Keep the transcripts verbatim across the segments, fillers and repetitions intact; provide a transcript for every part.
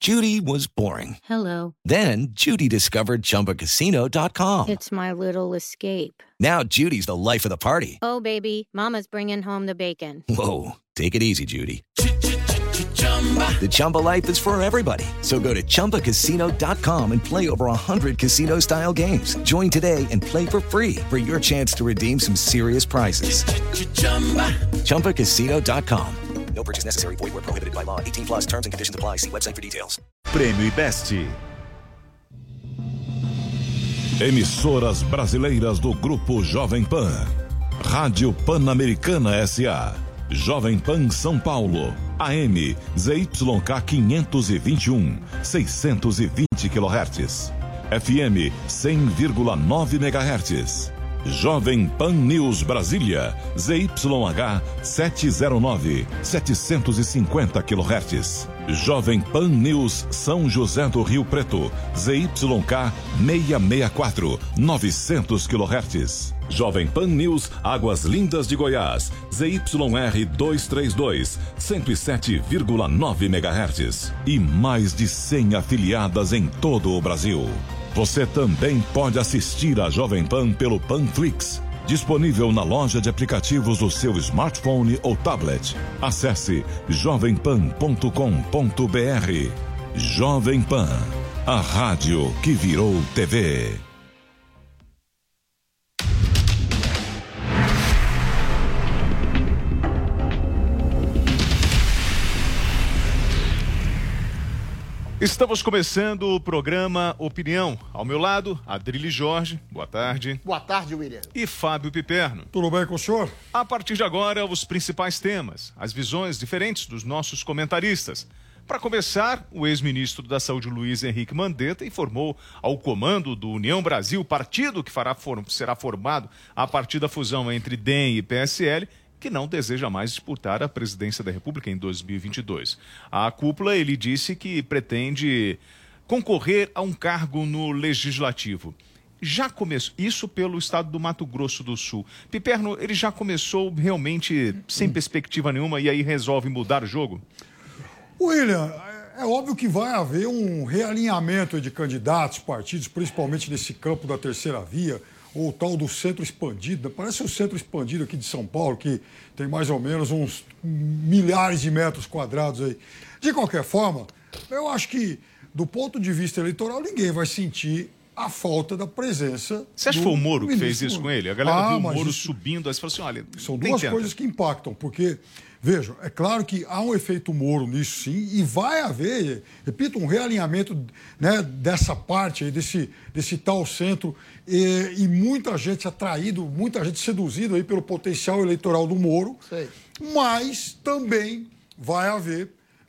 Judy was boring. Hello. Then Judy discovered Chumba Casino dot com. It's my little escape. Now Judy's the life of the party. Oh, baby, mama's bringing home the bacon. Whoa, take it easy, Judy. The Chumba life is for everybody. So go to Chumba Casino dot com and play over one hundred casino-style games. Join today and play for free for your chance to redeem some serious prizes. Chumba Casino dot com. No purchase necessary. Void where prohibited by law. eighteen plus terms and conditions apply. See website for details. Prêmio Ibest. Emissoras brasileiras do Grupo Jovem Pan. Rádio Pan-Americana S A. Jovem Pan São Paulo. A M Z Y K quinhentos e vinte e um, seiscentos e vinte quilohertz. F M cem vírgula nove megahertz. Jovem Pan News Brasília, Z Y H setecentos e nove, setecentos e cinquenta quilohertz. Jovem Pan News São José do Rio Preto, Z Y K seiscentos e sessenta e quatro, novecentos quilohertz. Jovem Pan News Águas Lindas de Goiás, Z Y R duzentos e trinta e dois, cento e sete vírgula nove megahertz. E mais de cem afiliadas em todo o Brasil. Você também pode assistir a Jovem Pan pelo Panflix, disponível na loja de aplicativos do seu smartphone ou tablet. Acesse jovem pan ponto com ponto b r. Jovem Pan, a rádio que virou T V. Estamos começando o programa Opinião. Ao meu lado, Adrilles Jorge. Boa tarde. Boa tarde, William. E Fábio Piperno. Tudo bem com o senhor? A partir de agora, os principais temas, as visões diferentes dos nossos comentaristas. Para começar, o ex-ministro da Saúde, Luiz Henrique Mandetta, informou ao comando do União Brasil, partido que fará, será formado a partir da fusão entre D E M e P S L, que não deseja mais disputar a presidência da República em dois mil e vinte e dois. A cúpula, ele disse que pretende concorrer a um cargo no Legislativo. Já começou, isso pelo estado do Mato Grosso do Sul. Piperno, ele já começou realmente sem perspectiva nenhuma e aí resolve mudar o jogo? William, é óbvio que vai haver um realinhamento de candidatos, partidos, principalmente nesse campo da terceira via, ou o tal do centro expandido. Parece o centro expandido aqui de São Paulo, que tem mais ou menos uns milhares de metros quadrados aí. De qualquer forma, eu acho que, do ponto de vista eleitoral, ninguém vai sentir a falta da presença. Você acha que foi o Moro que fez isso com ele? A galera ah, viu o Moro isso... subindo, aí você falou assim, olha... São duas tenta. coisas que impactam, porque... Vejam, é claro que há um efeito Moro nisso sim, e vai haver, repito, um realinhamento, né, dessa parte aí, desse, desse tal centro, e, e muita gente atraído, muita gente seduzida aí pelo potencial eleitoral do Moro, Sei. Mas também vai haver,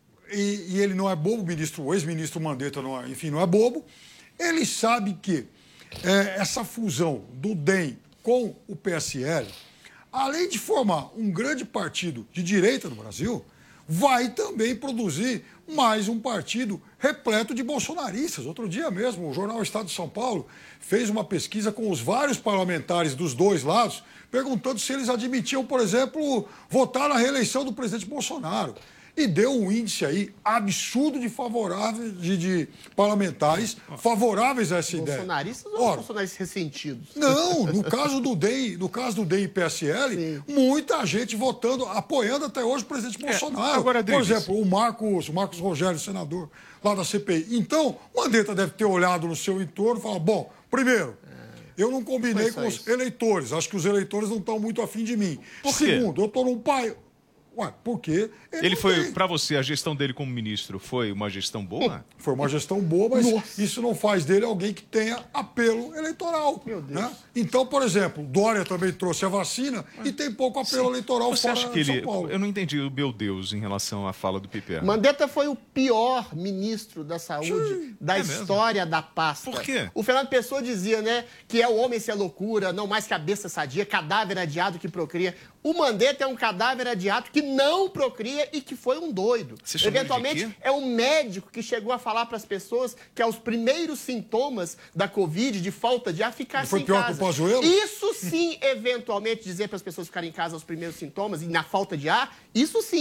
e, e ele não é bobo, o, ministro, o ex-ministro Mandetta, não é, enfim, não é bobo, ele sabe que é, essa fusão do D E M com o P S L, além de formar um grande partido de direita no Brasil, vai também produzir mais um partido repleto de bolsonaristas. Outro dia mesmo, o jornal Estado de São Paulo fez uma pesquisa com os vários parlamentares dos dois lados, perguntando se eles admitiam, por exemplo, votar na reeleição do presidente Bolsonaro. E deu um índice aí absurdo de favoráveis, de, de parlamentares favoráveis a essa ideia. Bolsonaristas ou Ora, bolsonaristas ressentidos? Não, no caso do D E M, no caso do D E M e P S L, Sim. muita gente votando, apoiando até hoje o presidente é, Bolsonaro. Agora, Por exemplo, o Marcos, o Marcos Rogério, senador lá da C P I. Então, Mandetta deve ter olhado no seu entorno e falar, bom, primeiro, eu não combinei com os isso. eleitores. Acho que os eleitores não estão muito afim de mim. Por quê? Segundo, eu estou num pai... Ué, porque... Ele, ele foi, para você, a gestão dele como ministro foi uma gestão boa? Foi uma gestão boa, mas Nossa. isso não faz dele alguém que tenha apelo eleitoral. Meu Deus. Né? Então, por exemplo, Dória também trouxe a vacina mas, e tem pouco apelo sim. eleitoral você fora acha que de São ele, Paulo. Eu não entendi o meu Deus em relação à fala do Piperno. Mandetta foi o pior ministro da saúde sim, da é história mesmo? da pasta. Por quê? O Fernando Pessoa dizia, né, que é o homem sem loucura, não mais cabeça sadia, cadáver adiado que procria. O Mandetta é um cadáver adiado que não procria e que foi um doido. Eventualmente, é um médico que chegou a falar para as pessoas que aos primeiros sintomas da Covid, de falta de ar, ficassem em casa. Foi pior que o Pazuello? Isso sim, eventualmente, dizer para as pessoas ficarem em casa aos primeiros sintomas e na falta de ar, isso sim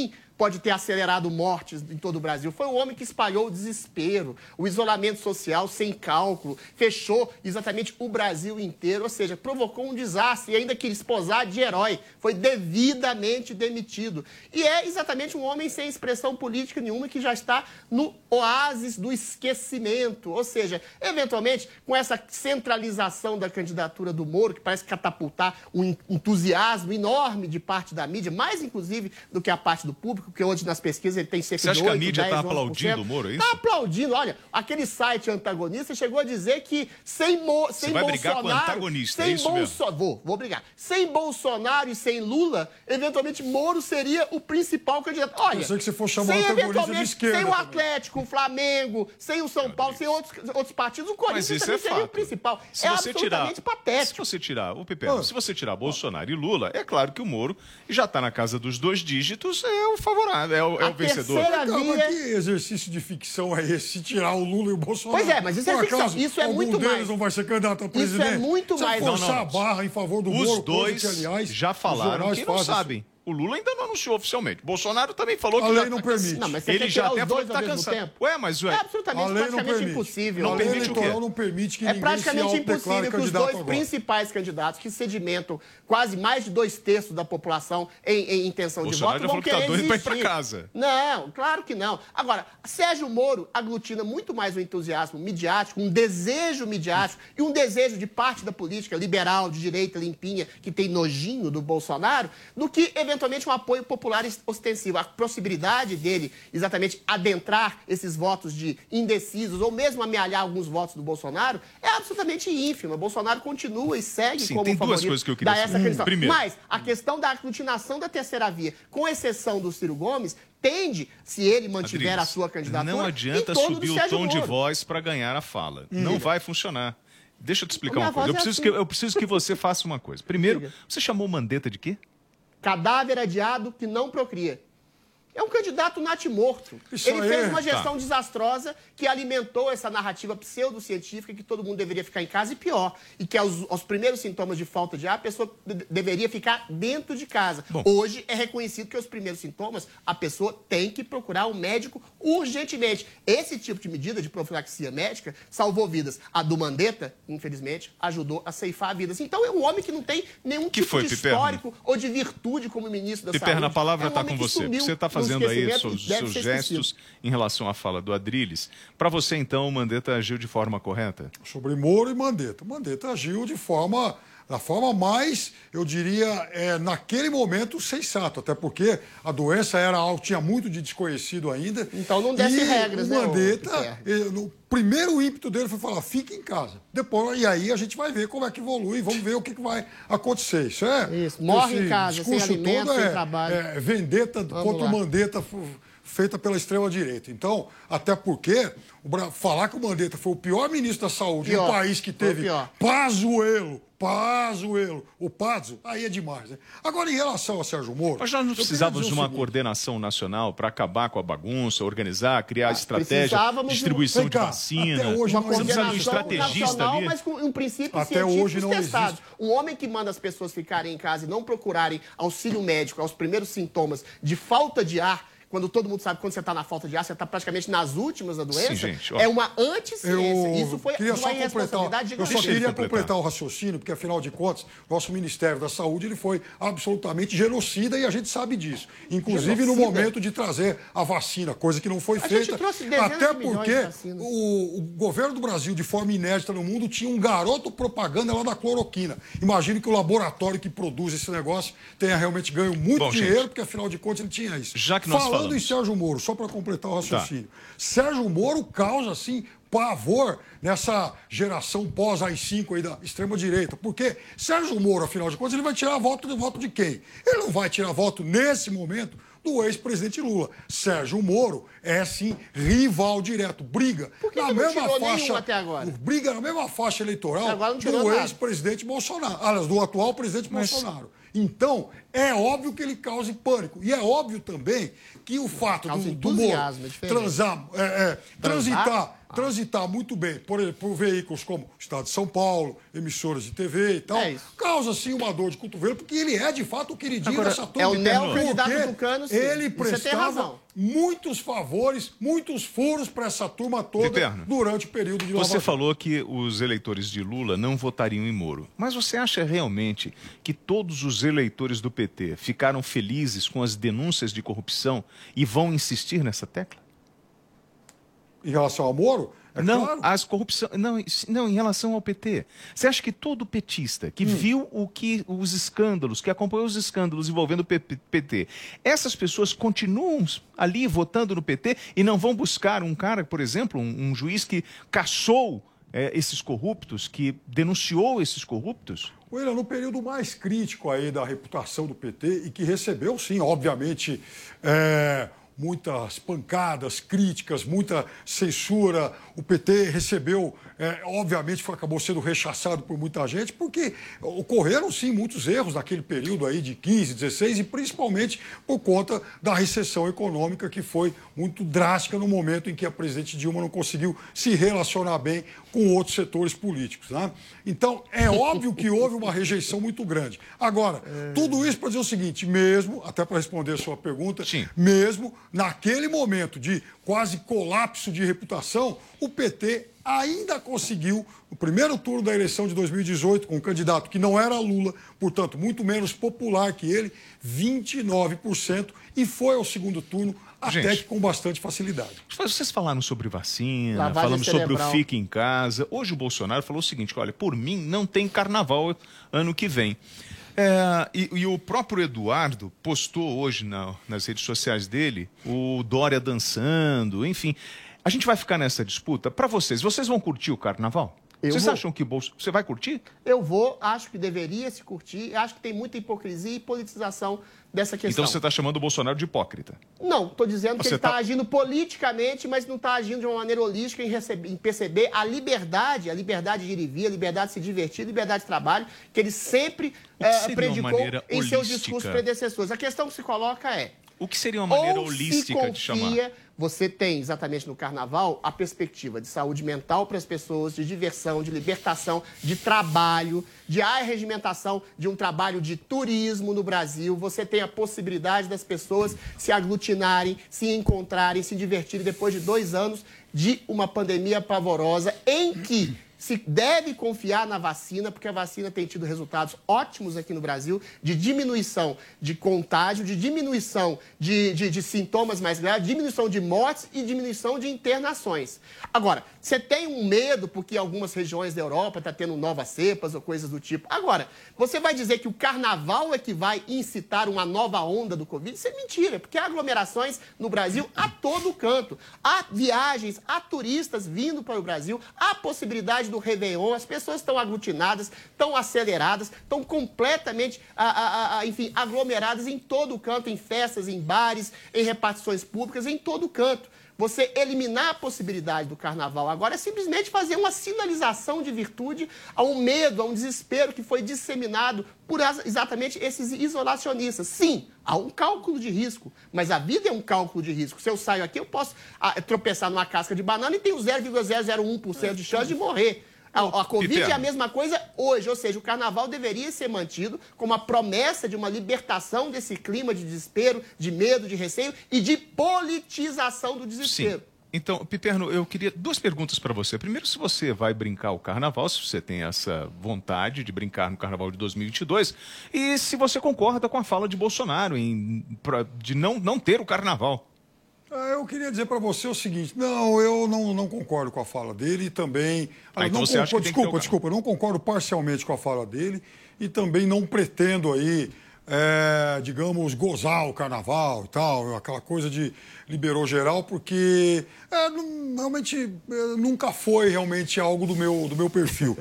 pode ter acelerado mortes em todo o Brasil. Foi o homem que espalhou o desespero, o isolamento social sem cálculo, fechou exatamente o Brasil inteiro, ou seja, provocou um desastre e ainda quis posar de herói. Foi devidamente demitido. E é exatamente um homem sem expressão política nenhuma que já está no oásis do esquecimento. Ou seja, eventualmente, com essa centralização da candidatura do Moro, que parece catapultar um entusiasmo enorme de parte da mídia, mais inclusive do que a parte do público, porque hoje nas pesquisas ele tem cerca de oito, Você acha que a mídia está aplaudindo o Moro, é isso? Está aplaudindo. Olha, aquele site antagonista chegou a dizer que sem, Mo... sem Você vai Bolsonaro... brigar com o antagonista, sem é isso Bolso... mesmo? Vou, vou brigar. Sem Bolsonaro e sem Lula, eventualmente Moro seria o principal candidato. Olha, eu sei que você for chamar sem, o antagonista de esquerda sem o também. Atlético, o Flamengo, sem o São Paulo, sem outros, outros partidos, o Corinthians Mas isso também é seria fato. o principal. Se é você absolutamente tirar, patético. Se você tirar, o Piper, ah. se você tirar Bolsonaro e Lula, é claro que o Moro já está na casa dos dois dígitos, é o favorável, é o, é o vencedor. Então, Via... mas que exercício de ficção é esse, se tirar o Lula e o Bolsonaro? Pois é, mas isso é Por ficção. acaso, Isso é algum muito deles mais. não vai ser candidato a presidente? Isso é muito Você mais. forçar Não, não. a barra em favor do Os Moro, dois coisa que, aliás, já falaram que não sabem. O Lula ainda não anunciou oficialmente. Bolsonaro também falou A que lei já não tá permite. Não, mas você Ele quer já tirar até os falou dois que tá ao mesmo cansado. tempo? Ué, mas ué, É A absolutamente, lei não praticamente permite. impossível. Não a lei permite o quê? eleitoral não permite que É ninguém praticamente se autodeclare impossível que os candidato dois agora. principais candidatos, que sedimentam quase mais de dois terços da população em, em intenção Bolsonaro de já voto, vão falou que tá querer doido pra ir desistir. pra casa. Não, claro que não. Agora, Sérgio Moro aglutina muito mais o entusiasmo midiático, um desejo midiático e um desejo de parte da política liberal, de direita, limpinha, que tem nojinho do Bolsonaro, do que, eventualmente, um apoio popular ostensivo. A possibilidade dele, exatamente, adentrar esses votos de indecisos ou mesmo amealhar alguns votos do Bolsonaro é absolutamente ínfima. Bolsonaro continua e segue Sim, como tem duas favorito coisas que eu queria da essa saber. candidatura. Primeiro. Mas a questão da aglutinação da terceira via, com exceção do Ciro Gomes, tende, se ele mantiver Adriles, a sua candidatura, não em adianta torno subir do o Sérgio tom de Moro. voz para ganhar a fala. Não vai funcionar. Deixa eu te explicar Minha uma coisa. Eu voz é preciso, assim. que, eu preciso que você faça uma coisa. Primeiro, Diga. você chamou Mandetta de quê? Cadáver adiado que não procria. É um candidato natimorto. Isso Ele aí, fez uma gestão tá. desastrosa que alimentou essa narrativa pseudocientífica que todo mundo deveria ficar em casa e pior. E que aos, aos primeiros sintomas de falta de ar, a pessoa de- deveria ficar dentro de casa. Bom. Hoje é reconhecido que os primeiros sintomas, a pessoa tem que procurar um médico urgentemente. Esse tipo de medida de profilaxia médica salvou vidas. A do Mandetta, infelizmente, ajudou a ceifar vidas. Então é um homem que não tem nenhum Que tipo foi, de Piperno? histórico ou de virtude como ministro da Piperno, Saúde. a palavra É um está homem com que você. sumiu Você está no fazendo aí esquecimento seus, e deve seus ser gestos esquecido. em relação à fala do Adriles. Para você, então, o Mandetta agiu de forma correta? Sobre Moro e Mandetta. Mandetta agiu de forma, da forma mais, eu diria, é, naquele momento, sensato. Até porque a doença era algo, tinha muito de desconhecido ainda. Então não desce e regras, o né, ô, Mandetta, Piperno? ele, no primeiro ímpeto dele foi falar, fique em casa. Depois, e aí a gente vai ver como é que evolui, vamos ver o que, que vai acontecer. Isso é... Isso, morre esse em casa, sem discurso alimento, todo sem é, trabalho. É vendetta Vamos contra lá. o Mandetta f- feita pela extrema-direita. Então, até porque, o Bra- falar que o Mandetta foi o pior ministro da saúde Pior. em um país que Foi o teve pior. Pazuello, Pazuello, o Pazo, aí é demais, né? Agora, em relação ao Sérgio Moro... Mas nós não eu queria precisávamos dizer de o uma seguinte. coordenação nacional para acabar com a bagunça, organizar, criar estratégia, precisávamos de um- distribuição Vem de cá, vacina. até hoje Uma não existe Você precisa de um coordenação estrategista nacional, ali. mas com um princípio Até científico hoje não testado. existe. Um homem que manda as pessoas ficarem em casa e não procurarem auxílio médico aos primeiros sintomas de falta de ar, quando todo mundo sabe que quando você está na falta de ar, você está praticamente nas últimas da doença, Sim, gente, ó. é uma anticiência. Eu Isso foi queria uma só completar, irresponsabilidade eu só gigantesca. queria completar. completar o raciocínio, porque afinal de contas, nosso Ministério da Saúde ele foi absolutamente genocida e a gente sabe disso. Inclusive no Genocida? momento de trazer a vacina, coisa que não foi A gente feita. trouxe dezenas Até de milhões porque de vacinas. o, o governo do Brasil, de forma inédita no mundo, tinha um garoto propaganda lá da cloroquina. Imagine que o laboratório que produz esse negócio tenha realmente ganho muito Bom, dinheiro, gente, porque afinal de contas ele tinha isso. já que nós Falando falamos- em Sérgio Moro, só para completar o raciocínio. Sérgio Moro causa, assim, pavor nessa geração pós-A I cinco aí da extrema-direita. Porque Sérgio Moro, afinal de contas, ele vai tirar voto de voto de quem? Ele não vai tirar voto, nesse momento, do ex-presidente Lula. Sérgio Moro é, sim, rival direto. Briga Por que na que não mesma tirou nenhum faixa. até agora? Briga na mesma faixa eleitoral Agora não tirou do nada. ex-presidente Bolsonaro. Aliás, do atual presidente Bolsonaro. Então, é óbvio que ele cause pânico. E é óbvio também que o fato Causa do, do Moro entusiasmo, é diferente. transar, é, é, transitar transitar muito bem por, por veículos como o Estado de São Paulo, emissoras de T V e tal, é causa sim uma dor de cotovelo, porque ele é de fato o queridinho Agora, dessa turma. É o neo-candidato Tucano, sim. Ele prestava muitos favores, muitos furos para essa turma toda Piperno, durante o período de Você falou que os eleitores de Lula não votariam em Moro. Mas você acha realmente que todos os eleitores do P T ficaram felizes com as denúncias de corrupção e vão insistir nessa tecla? Em relação ao Moro? É não, claro. as corrupção, não, não, em relação ao P T. Você acha que todo petista que hum. viu o que, os escândalos, que acompanhou os escândalos envolvendo o P T, essas pessoas continuam ali votando no P T e não vão buscar um cara, por exemplo, um, um juiz que caçou é, esses corruptos, que denunciou esses corruptos? William, no período mais crítico aí da reputação do P T e que recebeu, sim, obviamente, é... muitas pancadas, críticas, muita censura. O P T recebeu, é, obviamente, foi, acabou sendo rechaçado por muita gente, porque ocorreram, sim, muitos erros naquele período aí de quinze, dezesseis, e principalmente por conta da recessão econômica, que foi muito drástica no momento em que a presidente Dilma não conseguiu se relacionar bem com outros setores políticos, né? Então, é óbvio que houve uma rejeição muito grande. Agora, é... tudo isso para dizer o seguinte, mesmo, até para responder a sua pergunta, sim. mesmo naquele momento de quase colapso de reputação, o P T ainda conseguiu, no primeiro turno da eleição de dois mil e dezoito, com um candidato que não era Lula, portanto, muito menos popular que ele, vinte e nove por cento, e foi ao segundo turno até Gente, que com bastante facilidade. Vocês falaram sobre vacina, Lavagem falamos cerebral. sobre o Fique em Casa. Hoje o Bolsonaro falou o seguinte, olha, por mim não tem carnaval ano que vem. É, e, e o próprio Eduardo postou hoje na, nas redes sociais dele o Dória dançando, enfim. A gente vai ficar nessa disputa. Para vocês, vocês vão curtir o carnaval? Eu vocês vou. acham que o Bolsonaro... Você vai curtir? Eu vou, acho que deveria se curtir. Acho que tem muita hipocrisia e politização dessa questão. Então você está chamando o Bolsonaro de hipócrita? Não, estou dizendo que você ele está tá... agindo politicamente, mas não está agindo de uma maneira holística em, receber, em perceber a liberdade, a liberdade de ir e vir, a liberdade de se divertir, a liberdade de trabalho, que ele sempre é, predicou em holística? seus discursos predecessores. A questão que se coloca é... O que seria uma maneira holística confia, de chamar? Você tem, exatamente no carnaval, a perspectiva de saúde mental para as pessoas, de diversão, de libertação, de trabalho, de arregimentação de um trabalho de turismo no Brasil. Você tem a possibilidade das pessoas se aglutinarem, se encontrarem, se divertirem depois de dois anos de uma pandemia pavorosa em que se deve confiar na vacina, porque a vacina tem tido resultados ótimos aqui no Brasil, de diminuição de contágio, de diminuição de, de, de sintomas mais graves, diminuição de mortes e diminuição de internações. Agora, você tem um medo porque algumas regiões da Europa estão tendo novas cepas ou coisas do tipo. Agora, você vai dizer que o carnaval é que vai incitar uma nova onda do Covid? Isso é mentira, porque há aglomerações no Brasil a todo canto. Há viagens, há turistas vindo para o Brasil, há possibilidade do Réveillon, as pessoas estão aglutinadas, estão aceleradas, estão completamente, a, a, a, enfim, aglomeradas em todo canto, em festas, em bares, em repartições públicas, em todo canto. Você eliminar a possibilidade do carnaval agora é simplesmente fazer uma sinalização de virtude a um medo, a um desespero que foi disseminado por exatamente esses isolacionistas. Sim, há um cálculo de risco, mas a vida é um cálculo de risco. Se eu saio aqui, eu posso ah, tropeçar numa casca de banana e tenho zero vírgula zero zero um por cento de chance de morrer. A, a Covid é a mesma coisa hoje, ou seja, o carnaval deveria ser mantido como a promessa de uma libertação desse clima de desespero, de medo, de receio e de politização do desespero. Sim. Então, Piperno, eu queria duas perguntas para você. Primeiro, se você vai brincar o carnaval, se você tem essa vontade de brincar no carnaval de dois mil e vinte e dois, e se você concorda com a fala de Bolsonaro em, pra, de não, não ter o carnaval. Eu queria dizer para você o seguinte, não, eu não, não concordo com a fala dele e também... Ah, então não você acha que desculpa, tem que desculpa, eu não concordo parcialmente com a fala dele e também não pretendo aí, é, digamos, gozar o carnaval e tal, aquela coisa de liberou geral, porque é, não, realmente é, nunca foi realmente algo do meu, do meu perfil.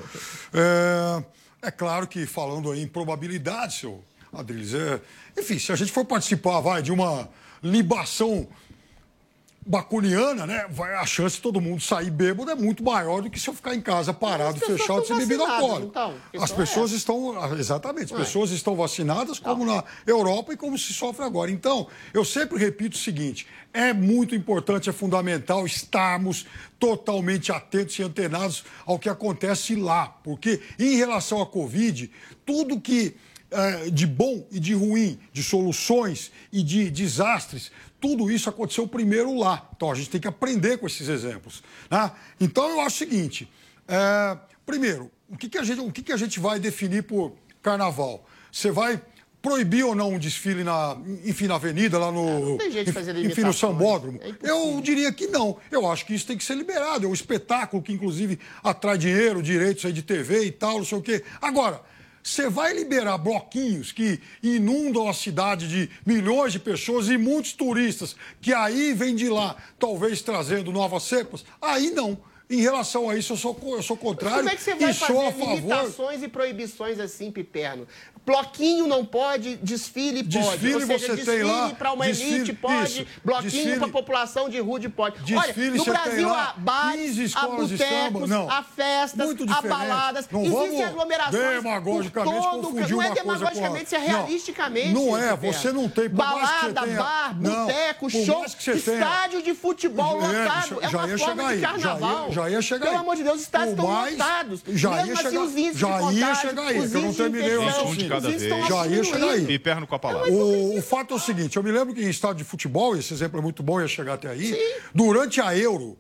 É, é claro que falando aí em probabilidade, seu Adriles, é, enfim, se a gente for participar, vai, de uma libação baculiana, né? Vai, a chance de todo mundo sair bêbado é muito maior do que se eu ficar em casa parado, fechado, sem bebida alcoólica. Então, as pessoas é estão, exatamente, as Ué. pessoas estão vacinadas, como não. na Europa e como se sofre agora. Então, eu sempre repito o seguinte, é muito importante, é fundamental estarmos totalmente atentos e antenados ao que acontece lá, porque em relação à Covid, tudo que é, de bom e de ruim, de soluções e de desastres, tudo isso aconteceu primeiro lá. Então, a gente tem que aprender com esses exemplos. Né? Então, eu acho o seguinte, é, primeiro, o, que, que, a gente, o que, que a gente vai definir por carnaval? Você vai proibir ou não um desfile na, enfim, na avenida, lá no, não tem jeito de fazer enfim, no Sambódromo? É eu diria que não. Eu acho que isso tem que ser liberado. É um espetáculo que, inclusive, atrai dinheiro, direitos aí de T V e tal, não sei o quê. Agora, você vai liberar bloquinhos que inundam a cidade de milhões de pessoas e muitos turistas que aí vêm de lá, talvez trazendo novas cepas? Aí não. Em relação a isso, eu sou, eu sou contrário. Como é que você vai e fazer sou a favor... limitações e proibições assim, Piperno? Bloquinho não pode, desfile pode. Desfile, ou seja, você desfile tem lá, para uma desfile, elite pode, isso, bloquinho para a população de rude pode. Desfile, olha, no Brasil há bares, há botecos, há festas, há baladas. Não existem aglomerações demagogicamente por todo... Não é demagogicamente, é realisticamente. Não, não é, você não tem... Balada, tenha... bar, boteco, show, estádio de futebol lotado. É uma forma de carnaval. Já ia chegar aí. Pelo amor de Deus, os estádios estão lotados. Já ia chegar aí. Já ia chegar aí, que eu não terminei o raciocínio. Já ia chegar aí. Piperno com a palavra. O, o fato é o seguinte, eu me lembro que em estádio de futebol, esse exemplo é muito bom, ia chegar até aí, Sim. durante a Euro,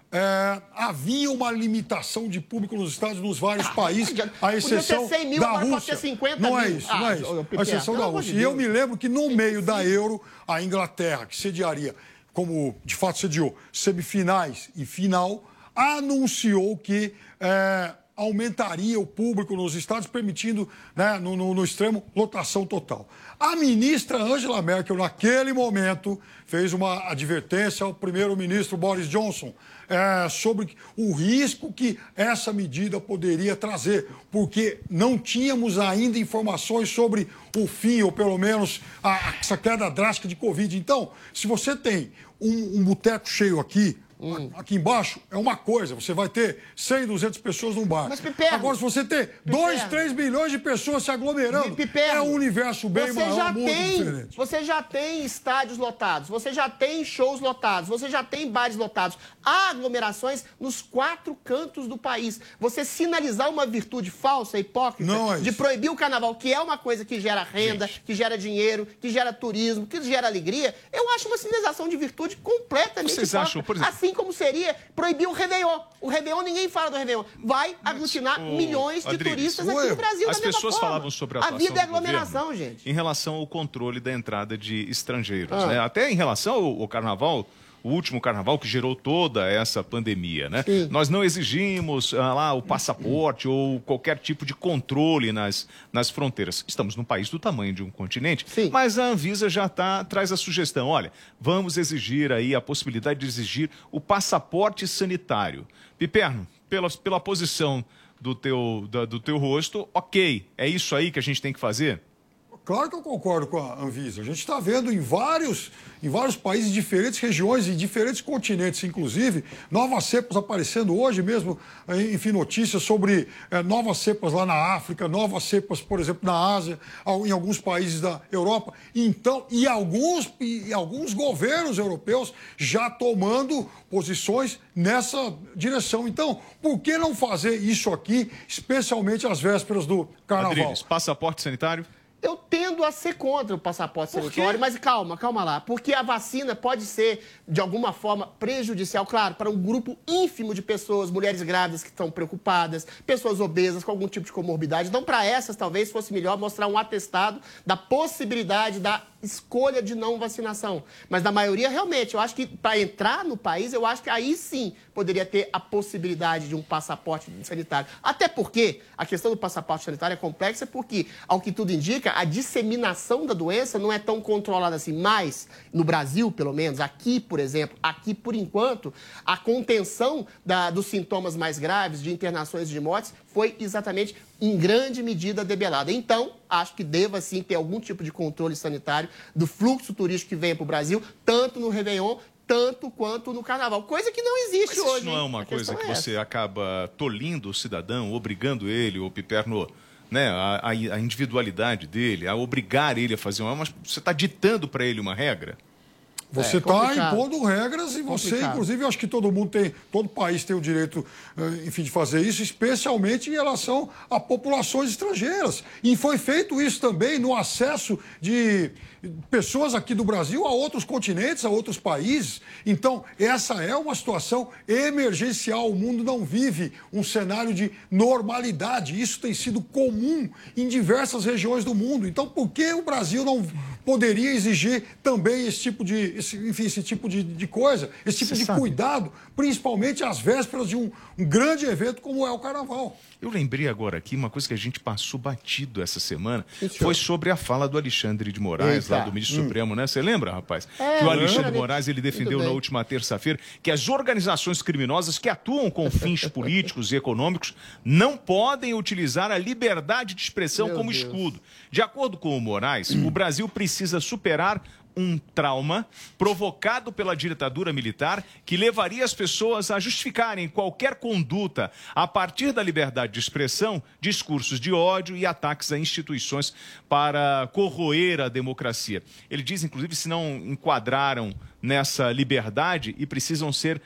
é, havia uma limitação de público nos estádios nos vários ah, países, a exceção cem mil, da Rússia. cinquenta não é mil. isso, ah, não é isso. A exceção da Rússia. De e eu me lembro que no meio da Euro, a Inglaterra, que sediaria, como de fato sediou, semifinais e final, anunciou que... É, aumentaria o público nos estádios, permitindo, né, no, no, no extremo, lotação total. A ministra Angela Merkel, naquele momento, fez uma advertência ao primeiro-ministro Boris Johnson é, sobre o risco que essa medida poderia trazer, porque não tínhamos ainda informações sobre o fim, ou pelo menos a, essa queda drástica de Covid. Então, se você tem um, um boteco cheio aqui, Hum. aqui embaixo, é uma coisa. Você vai ter cem, duzentas pessoas num bar. Mas, Piperno, agora, se você ter dois, três milhões de pessoas se aglomerando, Piperno, é um universo bem você maior, já muito tem, diferente. Você já tem estádios lotados, você já tem shows lotados, você já tem bares lotados. Há aglomerações nos quatro cantos do país. Você sinalizar uma virtude falsa, hipócrita, Não é de proibir o carnaval, que é uma coisa que gera renda, Gente. que gera dinheiro, que gera turismo, que gera alegria, eu acho uma sinalização de virtude completamente Vocês hipócrita. acham, por exemplo... Assim como seria proibir o Réveillon. O Réveillon, ninguém fala do Réveillon. Vai aglutinar oh, milhões de Rodrigues, turistas aqui no Brasil. As da mesma pessoas forma. falavam sobre a atuação A vida é do aglomeração, governo, gente. em relação ao controle da entrada de estrangeiros. Ah. Né? Até em relação ao, ao carnaval, o último carnaval que gerou toda essa pandemia, né? Sim. Nós não exigimos ah, lá o passaporte ou qualquer tipo de controle nas, nas fronteiras. Estamos num país do tamanho de um continente, Sim. mas a Anvisa já tá, traz a sugestão, olha, vamos exigir aí a possibilidade de exigir o passaporte sanitário. Piperno, pela, pela posição do teu, da, do teu rosto, ok, é isso aí que a gente tem que fazer? Claro que eu concordo com a Anvisa. A gente está vendo em vários, em vários países, diferentes regiões e diferentes continentes, inclusive, novas cepas aparecendo hoje mesmo, enfim, notícias sobre é, novas cepas lá na África, novas cepas, por exemplo, na Ásia, em alguns países da Europa. Então, e alguns, e alguns governos europeus já tomando posições nessa direção. Então, por que não fazer isso aqui, especialmente às vésperas do carnaval? Rodrigues, passaporte sanitário? Eu tendo a ser contra o passaporte sanitário, mas calma, calma lá. Porque a vacina pode ser, de alguma forma, prejudicial, claro, para um grupo ínfimo de pessoas, mulheres grávidas que estão preocupadas, pessoas obesas com algum tipo de comorbidade. Então, para essas, talvez fosse melhor mostrar um atestado da possibilidade da escolha de não vacinação. Mas na maioria, realmente, eu acho que para entrar no país, eu acho que aí sim poderia ter a possibilidade de um passaporte sanitário. Até porque a questão do passaporte sanitário é complexa, porque, ao que tudo indica, a disseminação da doença não é tão controlada assim. Mas, no Brasil, pelo menos, aqui, por exemplo, aqui, por enquanto, a contenção da, dos sintomas mais graves, de internações e de mortes, foi exatamente, em grande medida, debelada. Então, acho que deva, sim, ter algum tipo de controle sanitário do fluxo turístico que vem para o Brasil, tanto no Réveillon tanto quanto no carnaval, coisa que não existe Mas hoje. Isso não é uma a coisa que é você acaba tolindo o cidadão, obrigando ele, o Piperno, né, a, a, a individualidade dele, a obrigar ele a fazer uma... Mas você está ditando para ele uma regra? Você está é, impondo regras e você, complicado. Inclusive, eu acho que todo mundo tem, todo país tem o direito, enfim, de fazer isso, especialmente em relação a populações estrangeiras. E foi feito isso também no acesso de pessoas aqui do Brasil a outros continentes, a outros países. Então, essa é uma situação emergencial. O mundo não vive um cenário de normalidade. Isso tem sido comum em diversas regiões do mundo. Então, por que o Brasil não poderia exigir também esse tipo de, esse, enfim, esse tipo de, de coisa, esse tipo Você de sabe. cuidado, principalmente às vésperas de um, um grande evento como é o Carnaval? Eu lembrei agora aqui uma coisa que a gente passou batido essa semana, Isso. foi sobre a fala do Alexandre de Moraes, Eita. lá do ministro hum. Supremo, né? Você lembra, rapaz? É, que o Alexandre de Moraes, ele defendeu na última terça-feira que as organizações criminosas que atuam com fins políticos e econômicos não podem utilizar a liberdade de expressão Meu como Deus. escudo. De acordo com o Moraes, hum. o Brasil precisa superar um trauma provocado pela ditadura militar que levaria as pessoas a justificarem qualquer conduta a partir da liberdade de expressão, discursos de ódio e ataques a instituições para corroer a democracia. Ele diz, inclusive, se não enquadraram nessa liberdade e precisam ser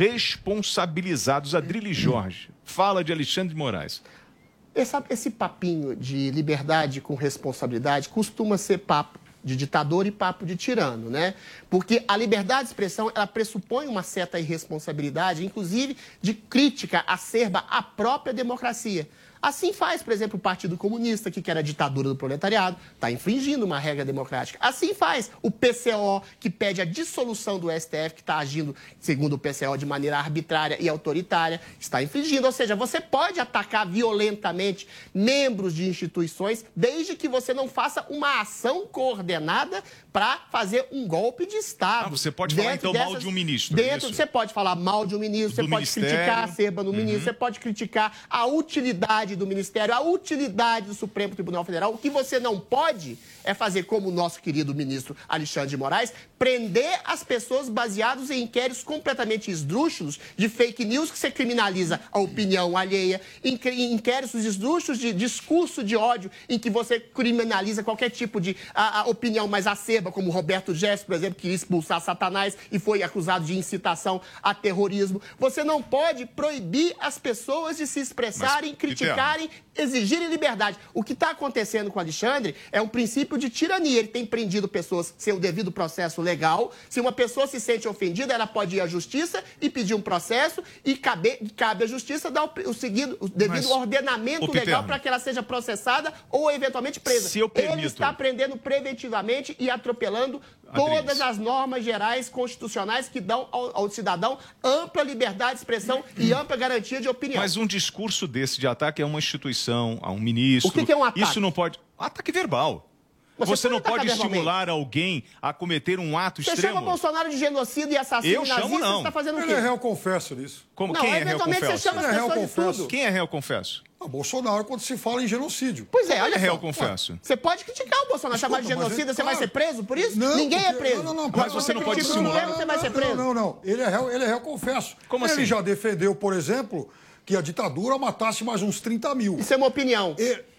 responsabilizados. Adrilho Jorge, fala de Alexandre de Moraes. Esse, esse papinho de liberdade com responsabilidade costuma ser papo de ditador e papo de tirano, né? Porque a liberdade de expressão, ela pressupõe uma certa irresponsabilidade, inclusive de crítica acerba à própria democracia. Assim faz, por exemplo, o Partido Comunista, que quer a ditadura do proletariado, está infringindo uma regra democrática. Assim faz o P C O, que pede a dissolução do S T F, que está agindo, segundo o P C O, de maneira arbitrária e autoritária, está infringindo. Ou seja, você pode atacar violentamente membros de instituições, desde que você não faça uma ação coordenada para fazer um golpe de Estado. Ah, você pode falar, então, dessas, mal de um ministro. Dentro, isso? Você pode falar mal de um ministro, do você pode ministério. criticar a acerba no uhum. ministro, você pode criticar a utilidade do Ministério, a utilidade do Supremo Tribunal Federal. O que você não pode é fazer como o nosso querido ministro Alexandre de Moraes, prender as pessoas baseados em inquéritos completamente esdrúxulos de fake news, que você criminaliza a opinião alheia, inquéritos esdrúxulos de discurso de ódio, em que você criminaliza qualquer tipo de a, a opinião mais acerba, como o Roberto Jefferson, por exemplo, que queria expulsar Satanás e foi acusado de incitação a terrorismo. Você não pode proibir as pessoas de se expressarem, Mas, criticarem, exigirem liberdade. O que está acontecendo com o Alexandre é um princípio de tirania. Ele tem prendido pessoas sem o devido processo legal. Se uma pessoa se sente ofendida, ela pode ir à justiça e pedir um processo e cabe, cabe à justiça dar o, o, seguido, o devido Mas, ordenamento legal para que ela seja processada ou eventualmente presa. Se eu permito... Ele está prendendo preventivamente e atropelando todas as normas gerais constitucionais que dão ao, ao cidadão ampla liberdade de expressão e ampla garantia de opinião. Mas um discurso desse de ataque a uma instituição, a um ministro... O que, que é um ataque? Isso não pode... Ataque verbal. Você, Você pode não pode estimular alguém a cometer um ato você extremo. Você chama Bolsonaro de genocida e assassino eu nazista, chamo, não. você está fazendo o quê? Ele é réu confesso nisso. Como? Não, Quem é réu confesso? Você chama Ele é réu as confesso. tudo. Quem é réu confesso? Ah, Bolsonaro, quando se fala em genocídio. Pois é, olha é só. réu confesso. Você pode criticar o Bolsonaro, chamar de genocida, ele, você claro. vai ser preso por isso? Não, Ninguém porque, é preso. Não, não, não, mas você não pode estimular. Você vai ser preso. Não, não, não. Ele é réu, ele é réu confesso. Como ele assim? Ele já defendeu, por exemplo, que a ditadura matasse mais uns trinta mil. Isso é uma opinião. E...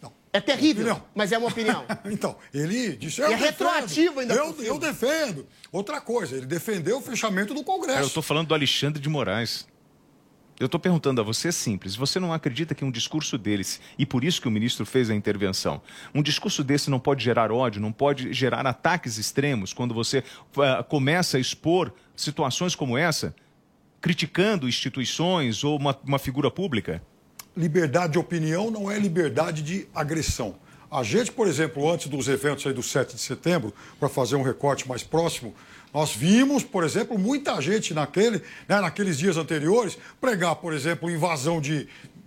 É terrível, não. Mas é uma opinião. Então, ele disse... E é retroativo ainda. Eu, eu defendo. Outra coisa, ele defendeu o fechamento do Congresso. Eu estou falando do Alexandre de Moraes. Eu estou perguntando a você simples. Você não acredita que um discurso deles, e por isso que o ministro fez a intervenção, um discurso desse não pode gerar ódio, não pode gerar ataques extremos quando você uh, começa a expor situações como essa, criticando instituições ou uma, uma figura pública? Liberdade de opinião não é liberdade de agressão. A gente, por exemplo, antes dos eventos aí do sete de setembro, para fazer um recorte mais próximo, nós vimos, por exemplo, muita gente naquele, né, naqueles dias anteriores pregar, por exemplo, invasão de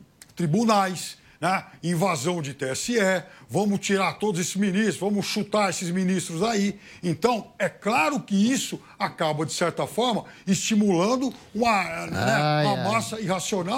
tribunais, né, invasão de T S E, vamos tirar todos esses ministros, vamos chutar esses ministros aí. Então, é claro que isso acaba, de certa forma, estimulando uma, né, uma massa irracional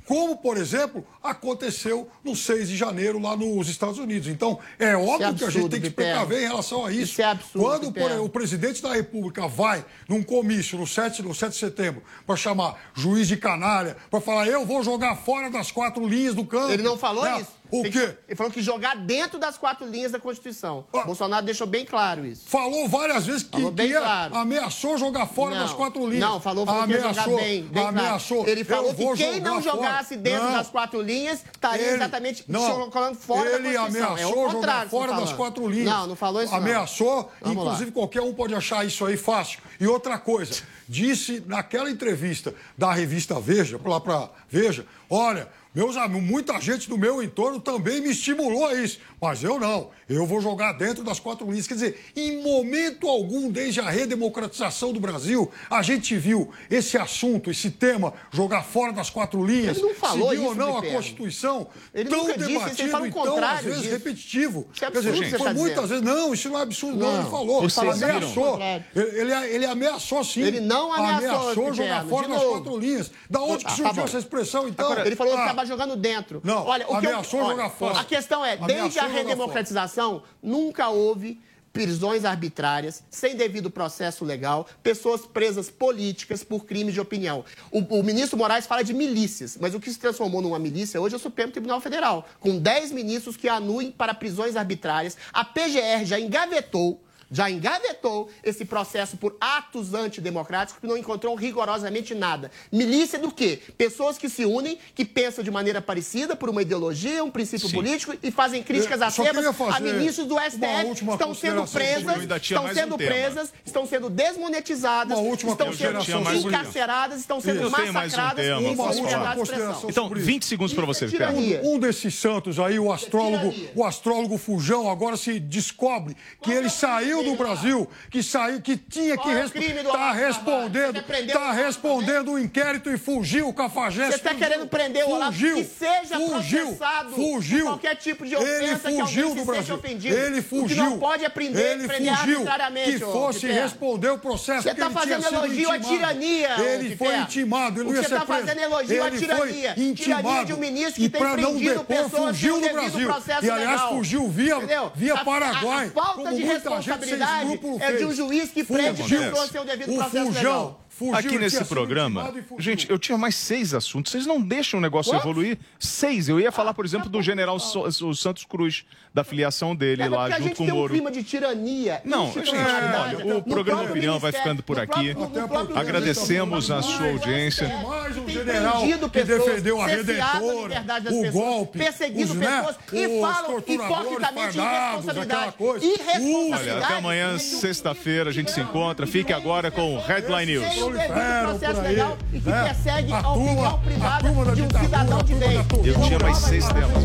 como, por exemplo, aconteceu no seis de janeiro lá nos Estados Unidos. Então, é óbvio é absurdo, que a gente tem que se precaver em relação a isso. Isso é absurdo. Quando por, o presidente da República vai num comício no sete, no sete de setembro para chamar juiz de canalha, para falar, eu vou jogar fora das quatro linhas do campo. Ele não falou né? isso? O ele, quê? Ele falou que jogar dentro das quatro linhas da Constituição. Ah, Bolsonaro deixou bem claro isso. Falou várias vezes que, que claro. ameaçou jogar fora não, das quatro linhas. Não, falou, falou ameaçou, que ia jogar bem, bem ameaçou. Claro. Ele falou que quem não jogasse fora. dentro não. das quatro linhas estaria ele, exatamente colocando fora ele da Constituição. Ameaçou é jogar fora das quatro linhas. Não, não falou isso não. Ameaçou, Vamos inclusive lá. qualquer um pode achar isso aí fácil. E outra coisa, disse naquela entrevista da revista Veja, lá para Veja, olha, meus amigos, muita gente do meu entorno também me estimulou a isso, mas eu não. Eu vou jogar dentro das quatro linhas. Quer dizer, em momento algum, desde a redemocratização do Brasil, a gente viu esse assunto, esse tema, jogar fora das quatro linhas. Ele não falou seguir isso, ou não a Ricardo. Constituição, ele tão nunca debatido, disse, ele fala o então, contrário às vezes, disso. repetitivo. Isso é Quer dizer, absurdo, foi você tá muitas dizendo. vezes, não, isso não é absurdo, não, Não. ele falou. Vocês Ele ameaçou. Ele, ele, ele ameaçou, sim. Ele não ameaçou, Ameaçou jogar Ricardo, fora de das novo. quatro linhas. Da onde que Ah, surgiu tá essa expressão, então? Agora, ele falou ah, que estava jogando dentro. Não, olha, o que ameaçou eu, olha, jogar fora. A questão é, Ameaçou desde a jogar redemocratização, nunca houve prisões arbitrárias, sem devido processo legal, pessoas presas políticas por crimes de opinião. O, o ministro Moraes fala de milícias, mas o que se transformou numa milícia hoje é o Supremo Tribunal Federal, com dez ministros que anuem para prisões arbitrárias. A P G R já engavetou já engavetou esse processo por atos antidemocráticos que não encontrou rigorosamente nada. Milícia do quê? Pessoas que se unem, que pensam de maneira parecida por uma ideologia, um princípio Sim. político e fazem críticas Eu acerbas a ministros do S T F. Estão sendo presas, estão sendo um presas, estão sendo desmonetizadas, estão sendo encarceradas, estão sendo massacradas um em sua liberdade de expressão. Então, vinte segundos para você, Ricardo. Um, um desses santos aí, o astrólogo, o astrólogo Fujão, agora se descobre que ele saiu do Brasil, que saiu, que tinha que estar respondendo, está respondendo um inquérito e fugiu, o Cafajeste. Você está querendo prender o Olavo, que seja fugiu, processado fugiu, por qualquer tipo de ofensa, ele fugiu que do Brasil. Ofendido. Ele fugiu. O que não pode aprender, ele prender fugiu, arbitrariamente. que fosse responder o processo. Você está fazendo elogio à tirania. Ele foi intimado, ele não ia ser preso. Você está fazendo elogio à tirania. Tirania de um ministro que tem prendido pessoas fugiu do Brasil. E aliás fugiu via via Paraguai. A falta de responsabilidade é de um juiz que prende pessoas sem o devido processo legal. Fugiu, Aqui nesse programa, gente, eu tinha mais seis assuntos. Vocês não deixam o negócio What? evoluir? Seis. Eu ia falar, por exemplo, do general so, o Santos Cruz, da filiação dele é, lá junto com o Moro. A gente tem um clima de tirania. Não, gente, olha, o programa Opinião vai ficando por aqui. No, Agradecemos a sua audiência. Mais um general que defendeu a Redentora, o golpe, perseguindo os, pessoas né, e falam hipocritamente irresponsabilidade. Irresponsabilidade. Olha, até amanhã, sexta-feira, a gente se encontra. Fique agora com o Headline News. O processo legal e que persegue a opinião privada de um cidadão de bem. Eu tinha mais seis temas.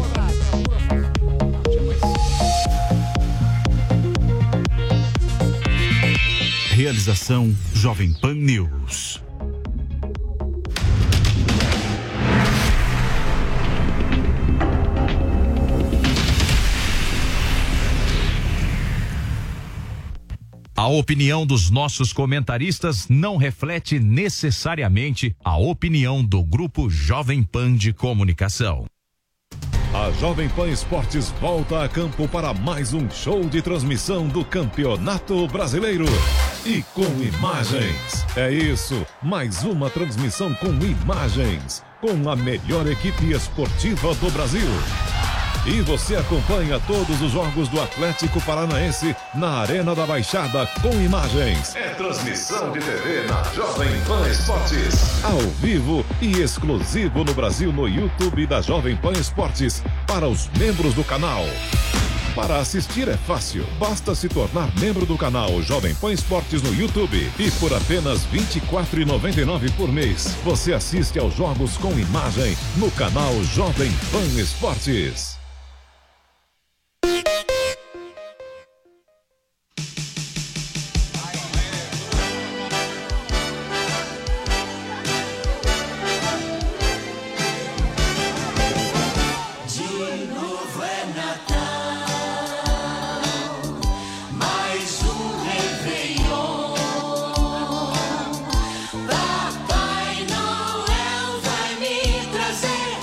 Realização Jovem Pan News. A opinião dos nossos comentaristas não reflete necessariamente a opinião do Grupo Jovem Pan de Comunicação. A Jovem Pan Esportes volta a campo para mais um show de transmissão do Campeonato Brasileiro. E com imagens. É isso, mais uma transmissão com imagens, com a melhor equipe esportiva do Brasil. E você acompanha todos os jogos do Atlético Paranaense na Arena da Baixada com imagens. É transmissão de T V na Jovem Pan Esportes. Ao vivo e exclusivo no Brasil no YouTube da Jovem Pan Esportes para os membros do canal. Para assistir é fácil, basta se tornar membro do canal Jovem Pan Esportes no YouTube e por apenas vinte e quatro reais e noventa e nove centavos por mês você assiste aos jogos com imagem no canal Jovem Pan Esportes. Papai Noel vai me trazer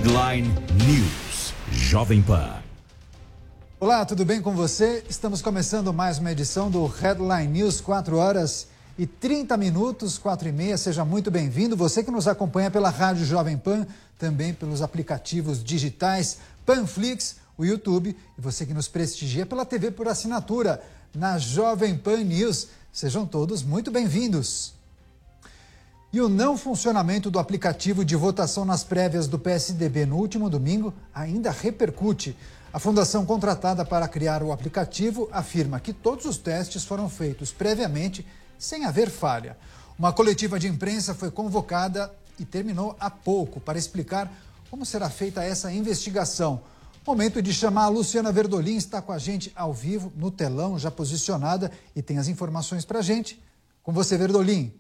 Headline News. Jovem Pan. Olá, tudo bem com você? Estamos começando mais uma edição do Headline News, quatro horas e trinta minutos, quatro e meia. Seja muito bem-vindo. Você que nos acompanha pela Rádio Jovem Pan, também pelos aplicativos digitais, Panflix, o YouTube, e você que nos prestigia pela T V por assinatura, na Jovem Pan News. Sejam todos muito bem-vindos. E o não funcionamento do aplicativo de votação nas prévias do P S D B no último domingo ainda repercute. A fundação contratada para criar o aplicativo afirma que todos os testes foram feitos previamente sem haver falha. Uma coletiva de imprensa foi convocada e terminou há pouco para explicar como será feita essa investigação. Momento de chamar a Luciana Verdolim, está com a gente ao vivo, no telão, já posicionada, e tem as informações para a gente. Com você, Verdolim.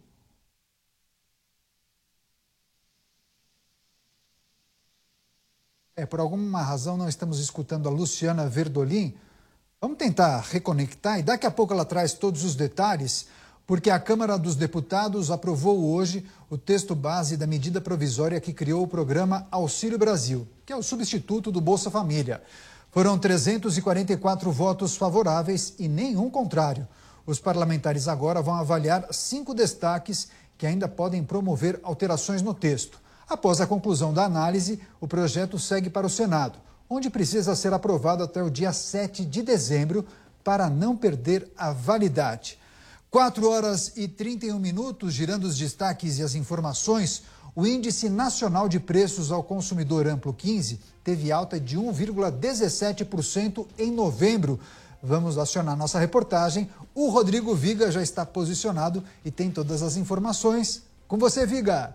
É, por alguma razão não estamos escutando a Luciana Verdolim. Vamos tentar reconectar e daqui a pouco ela traz todos os detalhes, porque a Câmara dos Deputados aprovou hoje o texto base da medida provisória que criou o programa Auxílio Brasil, que é o substituto do Bolsa Família. Foram trezentos e quarenta e quatro votos favoráveis e nenhum contrário. Os parlamentares agora vão avaliar cinco destaques que ainda podem promover alterações no texto. Após a conclusão da análise, o projeto segue para o Senado, onde precisa ser aprovado até o dia sete de dezembro para não perder a validade. quatro horas e trinta e um minutos, girando os destaques e as informações, o Índice Nacional de Preços ao Consumidor Amplo quinze teve alta de um vírgula dezessete por cento em novembro. Vamos acionar nossa reportagem. O Rodrigo Viga já está posicionado e tem todas as informações. Com você, Viga.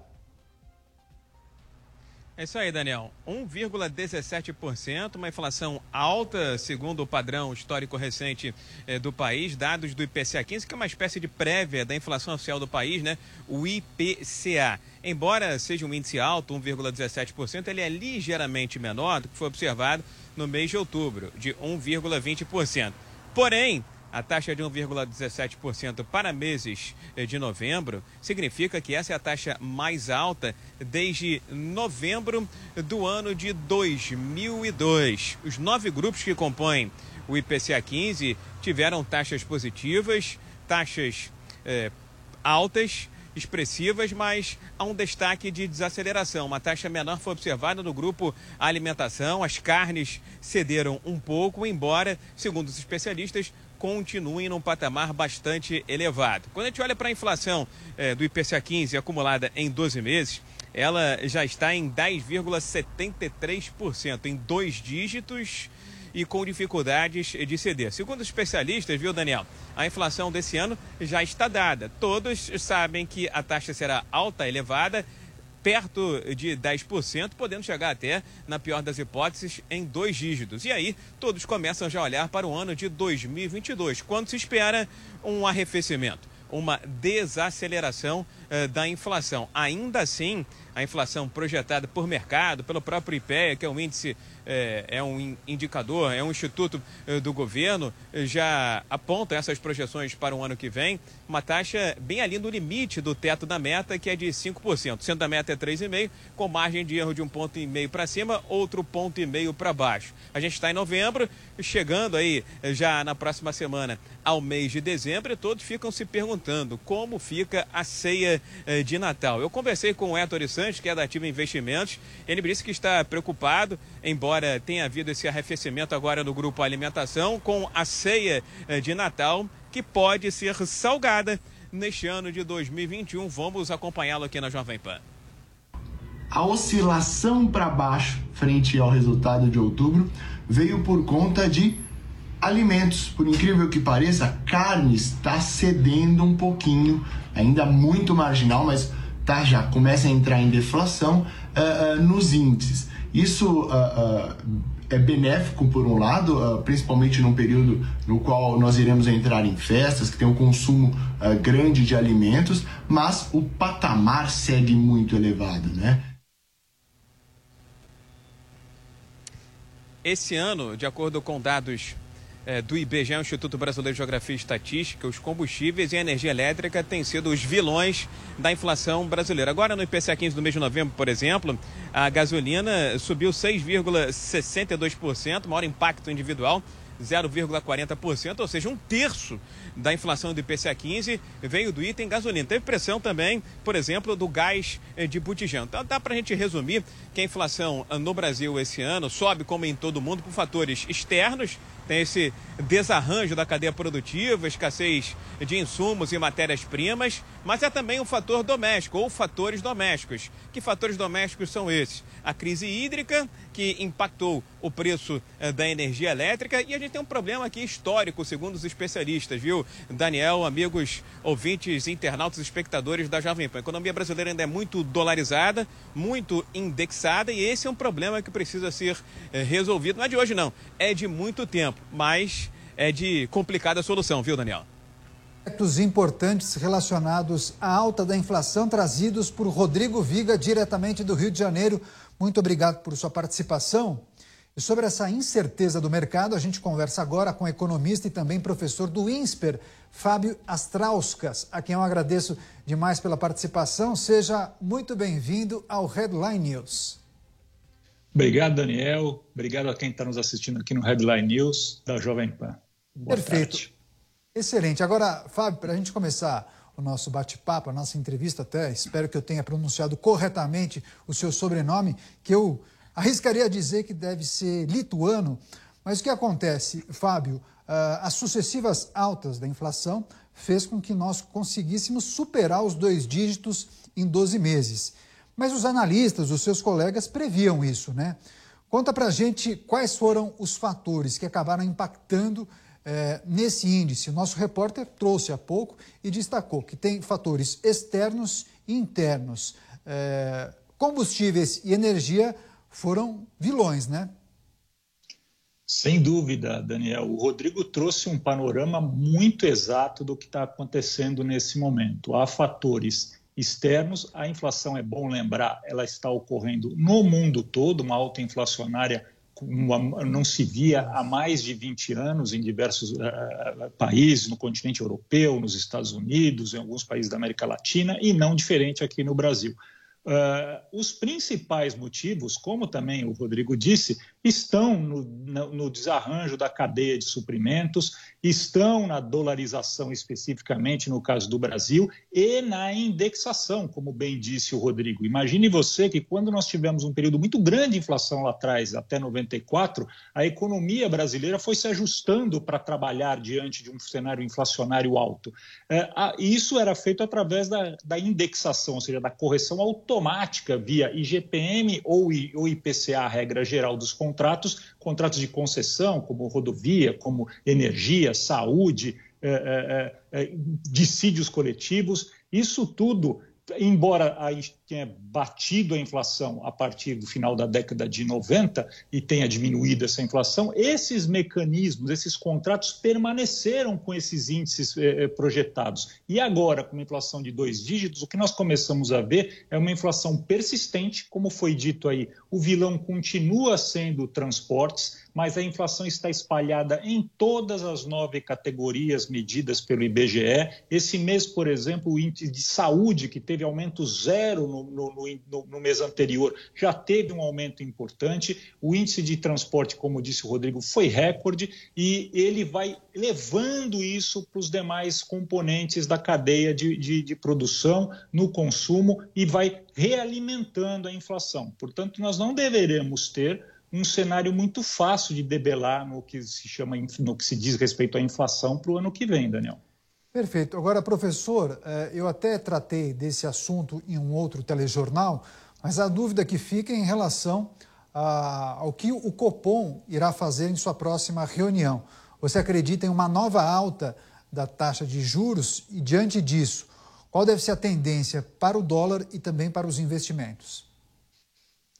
É isso aí, Daniel. um vírgula dezessete por cento, uma inflação alta, segundo o padrão histórico recente eh, do país, dados do I P C A quinze, que é uma espécie de prévia da inflação oficial do país, né? O I P C A. Embora seja um índice alto, um vírgula dezessete por cento, ele é ligeiramente menor do que foi observado no mês de outubro, de um vírgula vinte por cento. Porém, a taxa de um vírgula dezessete por cento para meses de novembro significa que essa é a taxa mais alta desde novembro do ano de dois mil e dois. Os nove grupos que compõem o I P C A quinze tiveram taxas positivas, taxas eh, altas, expressivas, mas há um destaque de desaceleração. Uma taxa menor foi observada no grupo alimentação, as carnes cederam um pouco, embora, segundo os especialistas, continuem num patamar bastante elevado. Quando a gente olha para a inflação eh, do I P C A quinze acumulada em doze meses, ela já está em dez vírgula setenta e três por cento, em dois dígitos e com dificuldades de ceder. Segundo os especialistas, viu, Daniel, a inflação desse ano já está dada. Todos sabem que a taxa será alta, elevada, perto de dez por cento, podendo chegar até, na pior das hipóteses, em dois dígitos. E aí, todos começam já a olhar para o ano de dois mil e vinte e dois, quando se espera um arrefecimento, uma desaceleração uh, da inflação. Ainda assim, a inflação projetada por mercado, pelo próprio I P E A, que é um índice, é, é um indicador, é um instituto uh, do governo, uh, já aponta essas projeções para o ano que vem, uma taxa bem ali no limite do teto da meta, que é de cinco por cento. Sendo a meta é três vírgula cinco por cento, com margem de erro de um ponto e meio para cima, outro ponto e meio para baixo. A gente está em novembro, chegando aí já na próxima semana ao mês de dezembro, e todos ficam se perguntando como fica a ceia eh, de Natal. Eu conversei com o Héctor Santos, que é da Ativa Investimentos. Ele me disse que está preocupado, embora tenha havido esse arrefecimento agora no grupo alimentação, com a ceia eh, de Natal, que pode ser salgada neste ano de dois mil e vinte e um. Vamos acompanhá-lo aqui na Jovem Pan. A oscilação para baixo frente ao resultado de outubro veio por conta de alimentos. Por incrível que pareça, a carne está cedendo um pouquinho, ainda muito marginal, mas tá, já começa a entrar em deflação uh, uh, nos índices. Isso uh, uh, é benéfico, por um lado, uh, principalmente num período no qual nós iremos entrar em festas, que tem um consumo uh, grande de alimentos, mas o patamar segue muito elevado, né? Esse ano, de acordo com dados é, do I B G E, Instituto Brasileiro de Geografia e Estatística, os combustíveis e a energia elétrica têm sido os vilões da inflação brasileira. Agora, no I P C A quinze do mês de novembro, por exemplo, a gasolina subiu seis vírgula sessenta e dois por cento, maior impacto individual, zero vírgula quarenta por cento, ou seja, um terço da inflação do I P C A quinze veio do item gasolina. Teve pressão também, por exemplo, do gás de botijão. Então dá para a gente resumir que a inflação no Brasil esse ano sobe, como em todo mundo, por fatores externos. Tem esse desarranjo da cadeia produtiva, escassez de insumos e matérias-primas, mas é também um fator doméstico, ou fatores domésticos. Que fatores domésticos são esses? A crise hídrica, que impactou o preço eh, da energia elétrica, e a gente tem um problema aqui histórico, segundo os especialistas, viu? Daniel, amigos, ouvintes, internautas, espectadores da Jovem Pan. A economia brasileira ainda é muito dolarizada, muito indexada, e esse é um problema que precisa ser eh, resolvido. Não é de hoje, não. É de muito tempo, mas é de complicada solução, viu, Daniel? Aspectos importantes relacionados à alta da inflação trazidos por Rodrigo Viga, diretamente do Rio de Janeiro. Muito obrigado por sua participação. E sobre essa incerteza do mercado, a gente conversa agora com o economista e também professor do INSPER, Fábio Astrauskas, a quem eu agradeço demais pela participação. Seja muito bem-vindo ao Headline News. Obrigado, Daniel. Obrigado a quem está nos assistindo aqui no Headline News da Jovem Pan. Boa Perfeito. Tarde. Excelente. Agora, Fábio, para a gente começar o nosso bate-papo, a nossa entrevista até, espero que eu tenha pronunciado corretamente o seu sobrenome, que eu arriscaria dizer que deve ser lituano. Mas o que acontece, Fábio? Uh, as sucessivas altas da inflação fez com que nós conseguíssemos superar os dois dígitos em doze meses. Mas os analistas, os seus colegas, previam isso, né? Conta pra gente quais foram os fatores que acabaram impactando eh, nesse índice. O nosso repórter trouxe há pouco e destacou que tem fatores externos e internos. Eh, combustíveis e energia foram vilões, né? Sem dúvida, Daniel. O Rodrigo trouxe um panorama muito exato do que está acontecendo nesse momento. Há fatores externos, a inflação, é bom lembrar, ela está ocorrendo no mundo todo, uma alta inflacionária como não se via há mais de vinte anos em diversos uh, países, no continente europeu, nos Estados Unidos, em alguns países da América Latina, e não diferente aqui no Brasil. Uh, os principais motivos, como também o Rodrigo disse, estão no, no, no desarranjo da cadeia de suprimentos, estão na dolarização especificamente no caso do Brasil e na indexação, como bem disse o Rodrigo. Imagine você que quando nós tivemos um período muito grande de inflação lá atrás, até noventa e quatro, a economia brasileira foi se ajustando para trabalhar diante de um cenário inflacionário alto. Uh, a, isso era feito através da, da indexação, ou seja, da correção automática automática via I G P M ou I P C A, regra geral dos contratos, contratos de concessão, como rodovia, como energia, saúde, eh, eh, dissídios coletivos, isso tudo, embora a gente tenha batido a inflação a partir do final da década de noventa e tenha diminuído essa inflação, esses mecanismos, esses contratos permaneceram com esses índices eh, projetados. E agora, com uma inflação de dois dígitos, o que nós começamos a ver é uma inflação persistente, como foi dito aí, o vilão continua sendo transportes, mas a inflação está espalhada em todas as nove categorias medidas pelo I B G E. Esse mês, por exemplo, o índice de saúde, que teve aumento zero no, no, no, no mês anterior, já teve um aumento importante. O índice de transporte, como disse o Rodrigo, foi recorde e ele vai levando isso para os demais componentes da cadeia de, de, de produção, no consumo, e vai realimentando a inflação. Portanto, nós não deveremos ter um cenário muito fácil de debelar no que se chama, no que se diz respeito à inflação para o ano que vem, Daniel. Perfeito. Agora, professor, eu até tratei desse assunto em um outro telejornal, mas a dúvida que fica é em relação a, ao que o Copom irá fazer em sua próxima reunião. Você acredita em uma nova alta da taxa de juros e, diante disso, qual deve ser a tendência para o dólar e também para os investimentos?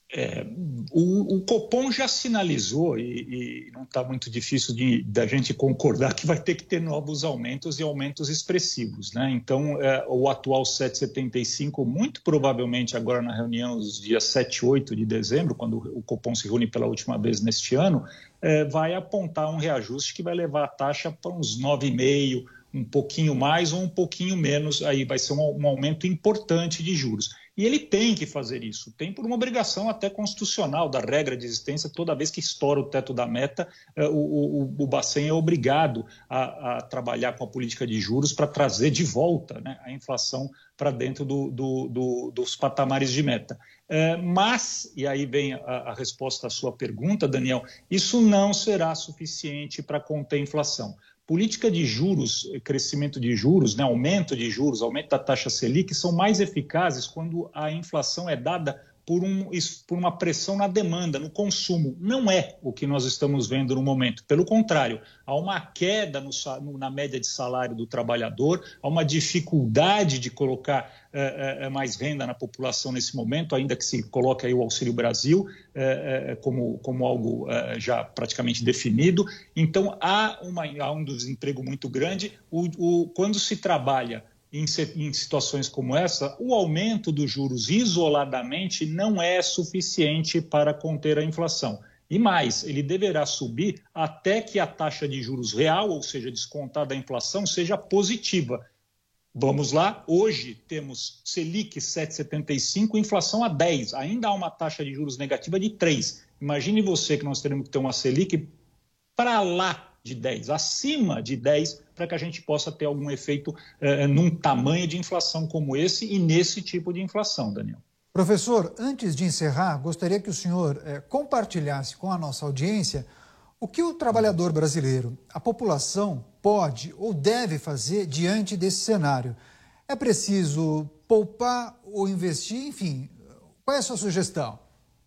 É, o, o Copom já sinalizou, e, e não está muito difícil de, da gente concordar, que vai ter que ter novos aumentos e aumentos expressivos, né? Então, é, o atual sete vírgula setenta e cinco, muito provavelmente agora na reunião dos dias sete e oito de dezembro, quando o Copom se reúne pela última vez neste ano, é, vai apontar um reajuste que vai levar a taxa para uns nove vírgula cinco, um pouquinho mais ou um pouquinho menos, aí vai ser um, um aumento importante de juros. E ele tem que fazer isso, tem por uma obrigação até constitucional da regra de existência, toda vez que estoura o teto da meta, o, o, o Bacen é obrigado a, a trabalhar com a política de juros para trazer de volta, né, a inflação para dentro do, do, do, dos patamares de meta. É, mas, e aí vem a, a resposta à sua pergunta, Daniel, isso não será suficiente para conter a inflação. Política de juros, crescimento de juros, né, aumento de juros, aumento da taxa Selic, são mais eficazes quando a inflação é dada por, um, por uma pressão na demanda, no consumo. Não é o que nós estamos vendo no momento. Pelo contrário, há uma queda no, na média de salário do trabalhador, há uma dificuldade de colocar é, é, mais renda na população nesse momento, ainda que se coloque aí o Auxílio Brasil é, é, como, como algo é, já praticamente definido. Então, há, uma, há um desemprego muito grande. O, o, quando se trabalha Em, em situações como essa, o aumento dos juros isoladamente não é suficiente para conter a inflação. E mais, ele deverá subir até que a taxa de juros real, ou seja, descontada a inflação, seja positiva. Vamos lá, hoje temos Selic sete vírgula setenta e cinco, inflação a dez, ainda há uma taxa de juros negativa de três. Imagine você que nós teremos que ter uma Selic para lá de dez, acima de dez, para que a gente possa ter algum efeito eh, num tamanho de inflação como esse e nesse tipo de inflação, Daniel. Professor, antes de encerrar, gostaria que o senhor eh, compartilhasse com a nossa audiência o que o trabalhador brasileiro, a população, pode ou deve fazer diante desse cenário. É preciso poupar ou investir? Enfim, qual é a sua sugestão?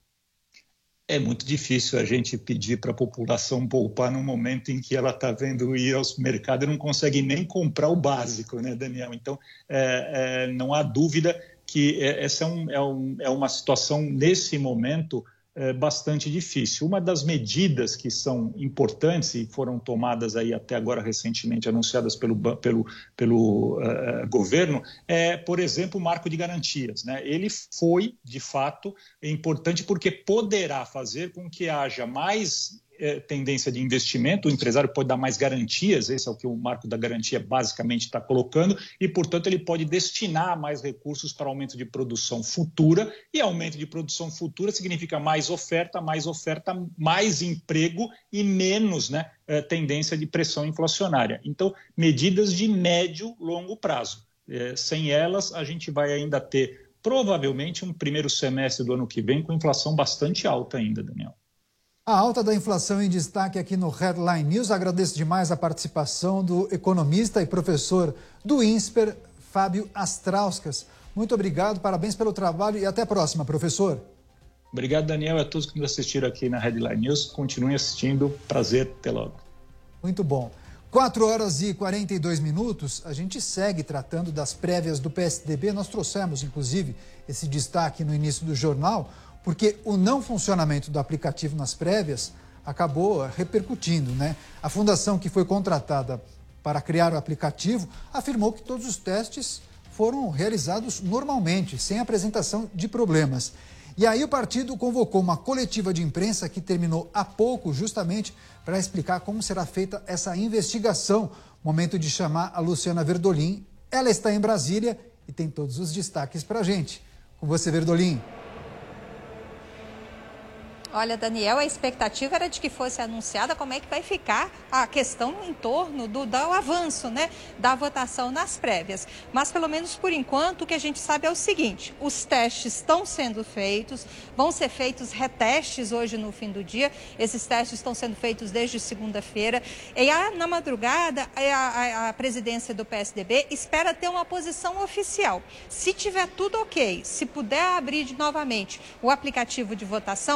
É muito difícil a gente pedir para a população poupar num momento em que ela está vendo ir ao mercado e não consegue nem comprar o básico, né, Daniel? Então, é, é, não há dúvida que essa é, um, é, um, é uma situação, nesse momento, é, bastante difícil. Uma das medidas que são importantes e foram tomadas aí até agora recentemente, anunciadas pelo, pelo, pelo uh, governo, é, por exemplo, o marco de garantias, né? Ele foi, de fato, importante porque poderá fazer com que haja mais tendência de investimento, o empresário pode dar mais garantias, esse é o que o marco da garantia basicamente está colocando, e, portanto, ele pode destinar mais recursos para aumento de produção futura, e aumento de produção futura significa mais oferta, mais oferta, mais emprego e menos, né, tendência de pressão inflacionária. Então, medidas de médio, longo prazo. É, sem elas, a gente vai ainda ter, provavelmente, um primeiro semestre do ano que vem com inflação bastante alta ainda, Daniel. A alta da inflação em destaque aqui no Headline News. Agradeço demais a participação do economista e professor do INSPER, Fábio Astrauskas. Muito obrigado, parabéns pelo trabalho e até a próxima, professor. Obrigado, Daniel, e a todos que nos assistiram aqui na Headline News. Continuem assistindo. Prazer, até logo. Muito bom. quatro horas e quarenta e dois minutos, a gente segue tratando das prévias do P S D B. Nós trouxemos, inclusive, esse destaque no início do jornal, porque o não funcionamento do aplicativo nas prévias acabou repercutindo, né? A fundação que foi contratada para criar o aplicativo afirmou que todos os testes foram realizados normalmente, sem apresentação de problemas. E aí o partido convocou uma coletiva de imprensa que terminou há pouco, justamente para explicar como será feita essa investigação. Momento de chamar a Luciana Verdolim. Ela está em Brasília e tem todos os destaques para a gente. Com você, Verdolim. Olha, Daniel, a expectativa era de que fosse anunciada como é que vai ficar a questão em torno do, do avanço, né, da votação nas prévias. Mas, pelo menos por enquanto, o que a gente sabe é o seguinte: os testes estão sendo feitos, vão ser feitos retestes hoje no fim do dia. Esses testes estão sendo feitos desde segunda-feira. E a, na madrugada, a, a, a presidência do P S D B espera ter uma posição oficial. Se tiver tudo ok, se puder abrir novamente o aplicativo de votação, o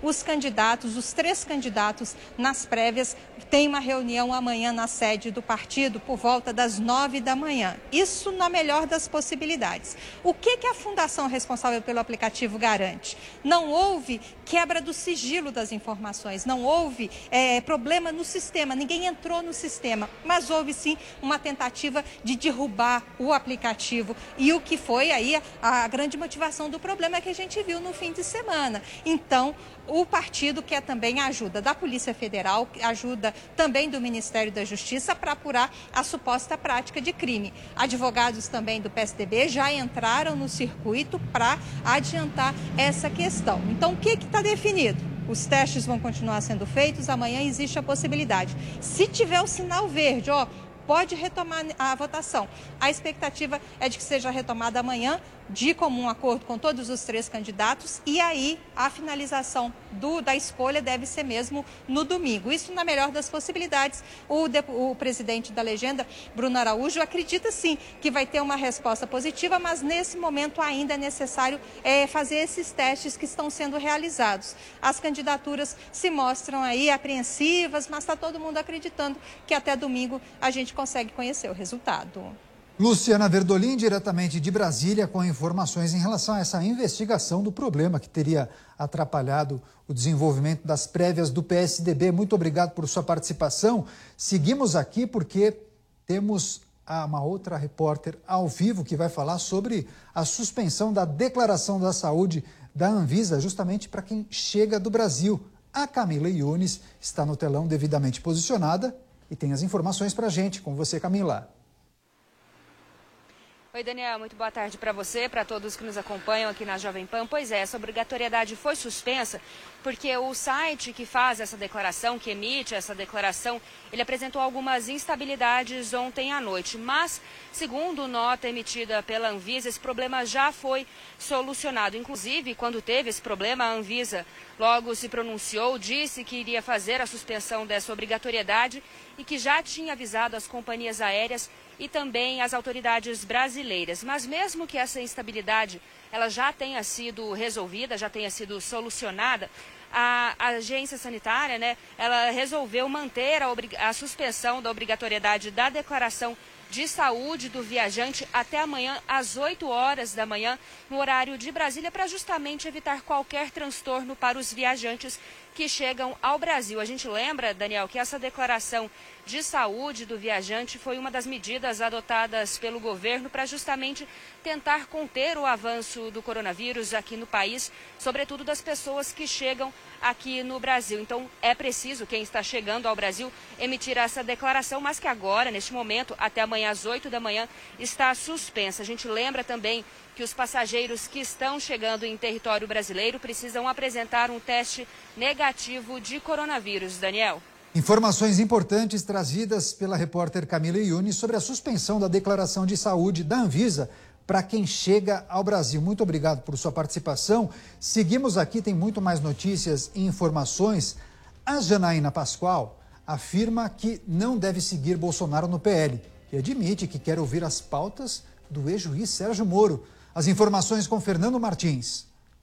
os candidatos, os três candidatos nas prévias, têm uma reunião amanhã na sede do partido por volta das nove da manhã. Isso na melhor das possibilidades. O que, que a fundação responsável pelo aplicativo garante? Não houve quebra do sigilo das informações, não houve é, problema no sistema, ninguém entrou no sistema, mas houve sim uma tentativa de derrubar o aplicativo. E o que foi aí a, a grande motivação do problema é que a gente viu no fim de semana. Então, o partido quer também a ajuda da Polícia Federal, ajuda também do Ministério da Justiça para apurar a suposta prática de crime. Advogados também do P S D B já entraram no circuito para adiantar essa questão. Então, o que está definido? Os testes vão continuar sendo feitos, amanhã existe a possibilidade. Se tiver o sinal verde, ó, pode retomar a votação. A expectativa é de que seja retomada amanhã, de comum acordo com todos os três candidatos, e aí a finalização do, da escolha deve ser mesmo no domingo. Isso na melhor das possibilidades. O, de, o presidente da legenda, Bruno Araújo, acredita sim que vai ter uma resposta positiva, mas nesse momento ainda é necessário é, fazer esses testes que estão sendo realizados. As candidaturas se mostram aí apreensivas, mas está todo mundo acreditando que até domingo a gente consegue conhecer o resultado. Luciana Verdolim, diretamente de Brasília, com informações em relação a essa investigação do problema que teria atrapalhado o desenvolvimento das prévias do P S D B. Muito obrigado por sua participação. Seguimos aqui porque temos uma outra repórter ao vivo que vai falar sobre a suspensão da declaração da saúde da Anvisa, justamente para quem chega do Brasil. A Camila Yunes está no telão devidamente posicionada e tem as informações para a gente. Com você, Camila. Oi, Daniel, muito boa tarde para você, para todos que nos acompanham aqui na Jovem Pan. Pois é, essa obrigatoriedade foi suspensa porque o site que faz essa declaração, que emite essa declaração, ele apresentou algumas instabilidades ontem à noite. Mas, segundo nota emitida pela Anvisa, esse problema já foi solucionado. Inclusive, quando teve esse problema, a Anvisa logo se pronunciou, disse que iria fazer a suspensão dessa obrigatoriedade e que já tinha avisado as companhias aéreas e também as autoridades brasileiras. Mas mesmo que essa instabilidade ela já tenha sido resolvida, já tenha sido solucionada, a, a agência sanitária, né, ela resolveu manter a, a suspensão da obrigatoriedade da declaração de saúde do viajante até amanhã às oito horas da manhã, no horário de Brasília, para justamente evitar qualquer transtorno para os viajantes que chegam ao Brasil. A gente lembra, Daniel, que essa declaração de saúde do viajante foi uma das medidas adotadas pelo governo para justamente tentar conter o avanço do coronavírus aqui no país, sobretudo das pessoas que chegam aqui no Brasil. Então, é preciso, quem está chegando ao Brasil, emitir essa declaração, mas que agora, neste momento, até amanhã às oito da manhã, está suspensa. A gente lembra também que os passageiros que estão chegando em território brasileiro precisam apresentar um teste negativo de coronavírus. Daniel. Informações importantes trazidas pela repórter Camila Yunes sobre a suspensão da declaração de saúde da Anvisa para quem chega ao Brasil. Muito obrigado por sua participação. Seguimos aqui, tem muito mais notícias e informações. A Janaína Pascoal afirma que não deve seguir Bolsonaro no P L e admite que quer ouvir as pautas do ex-juiz Sérgio Moro. As informações com Fernando Martins.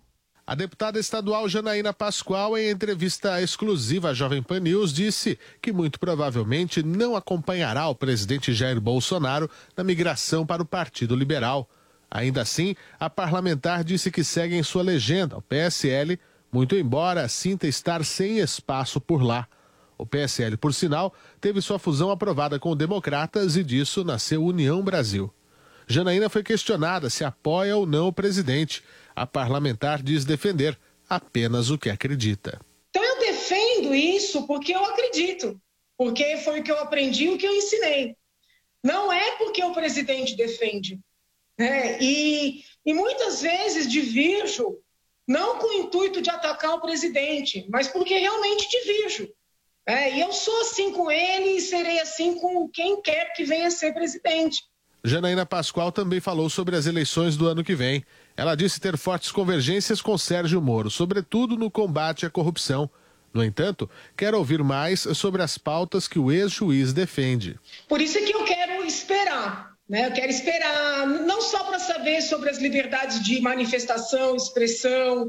A deputada estadual Janaína Pascoal, em entrevista exclusiva à Jovem Pan News, disse que muito provavelmente não acompanhará o presidente Jair Bolsonaro na migração para o Partido Liberal. Ainda assim, a parlamentar disse que segue em sua legenda, o P S L, muito embora sinta estar sem espaço por lá. O P S L, por sinal, teve sua fusão aprovada com o Democratas e disso nasceu União Brasil. Janaína foi questionada se apoia ou não o presidente. A parlamentar diz defender apenas o que acredita. Então eu defendo isso porque eu acredito, porque foi o que eu aprendi, o que eu ensinei. Não é porque o presidente defende. Né? E, e muitas vezes divirjo, não com o intuito de atacar o presidente, mas porque realmente divirjo. É, e eu sou assim com ele e serei assim com quem quer que venha ser presidente. Janaína Pascoal também falou sobre as eleições do ano que vem. Ela disse ter fortes convergências com Sérgio Moro, sobretudo no combate à corrupção. No entanto, quer ouvir mais sobre as pautas que o ex-juiz defende. Por isso é que eu quero esperar, né? Eu quero esperar não só para saber sobre as liberdades de manifestação, expressão,